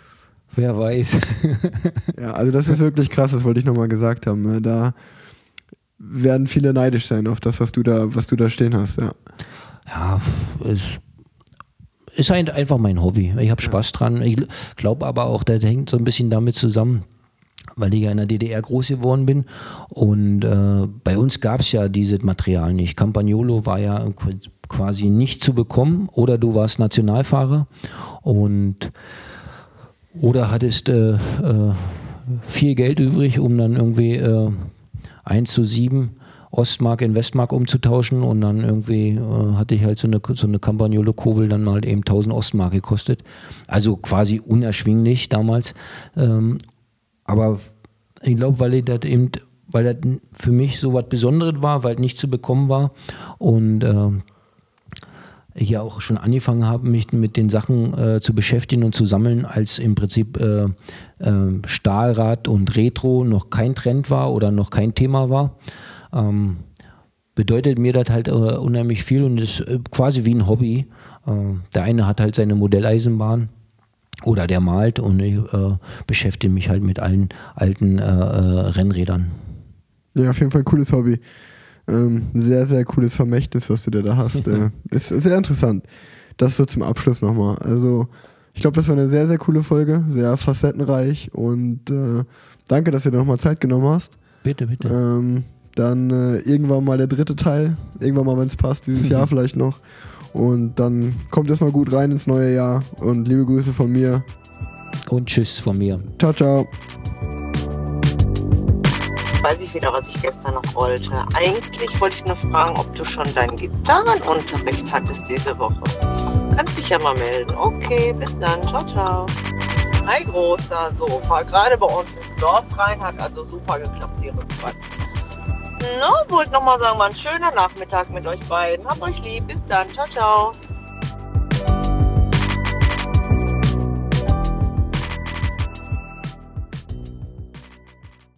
Wer weiß. Ja, also das ist wirklich krass, das wollte ich nochmal gesagt haben. Ne? Da werden viele neidisch sein auf das, was du da, was du da stehen hast, ja. Ja, es ist halt einfach mein Hobby. Ich habe Spaß dran. Ich glaube aber auch, das hängt so ein bisschen damit zusammen, weil ich ja in der D D R groß geworden bin und äh, bei uns gab es ja dieses Material nicht. Campagnolo war ja quasi nicht zu bekommen oder du warst Nationalfahrer und oder hattest äh, äh, viel Geld übrig, um dann irgendwie äh, eins zu sieben Ostmark in Westmark umzutauschen und dann irgendwie äh, hatte ich halt so eine, so eine Campagnolo-Kobel dann mal eben tausend Ostmark gekostet. Also quasi unerschwinglich damals. Ähm, aber ich glaube, weil ich das eben, weil das für mich so was Besonderes war, weil es nicht zu bekommen war und äh, ich ja auch schon angefangen habe, mich mit den Sachen äh, zu beschäftigen und zu sammeln, als im Prinzip äh, äh, Stahlrad und Retro noch kein Trend war oder noch kein Thema war. Ähm, bedeutet mir das halt äh, unheimlich viel und ist äh, quasi wie ein Hobby. Äh, der eine hat halt seine Modelleisenbahn oder der malt und ich äh, beschäftige mich halt mit allen alten äh, äh, Rennrädern. Ja, auf jeden Fall ein cooles Hobby. Ähm, sehr, sehr cooles Vermächtnis, was du da hast. äh, ist sehr interessant. Das so zum Abschluss nochmal. Also, ich glaube, das war eine sehr, sehr coole Folge, sehr facettenreich und äh, danke, dass du dir nochmal Zeit genommen hast. Bitte, bitte. Ähm, dann äh, irgendwann mal der dritte Teil, irgendwann mal, wenn es passt, dieses Jahr vielleicht noch. Und dann kommt erstmal gut rein ins neue Jahr und liebe Grüße von mir. Und tschüss von mir. Ciao, ciao. Weiß ich wieder, was ich gestern noch wollte. Eigentlich wollte ich nur fragen, ob du schon deinen Gitarrenunterricht hattest diese Woche. Kannst dich ja mal melden. Okay, bis dann. Ciao, ciao. Hi, Großer. So, fahr gerade bei uns ins Dorf rein. Hat also super geklappt, die Rückfahrt. No, wollte nochmal sagen, war ein schöner Nachmittag mit euch beiden. Habt euch lieb. Bis dann. Ciao, ciao.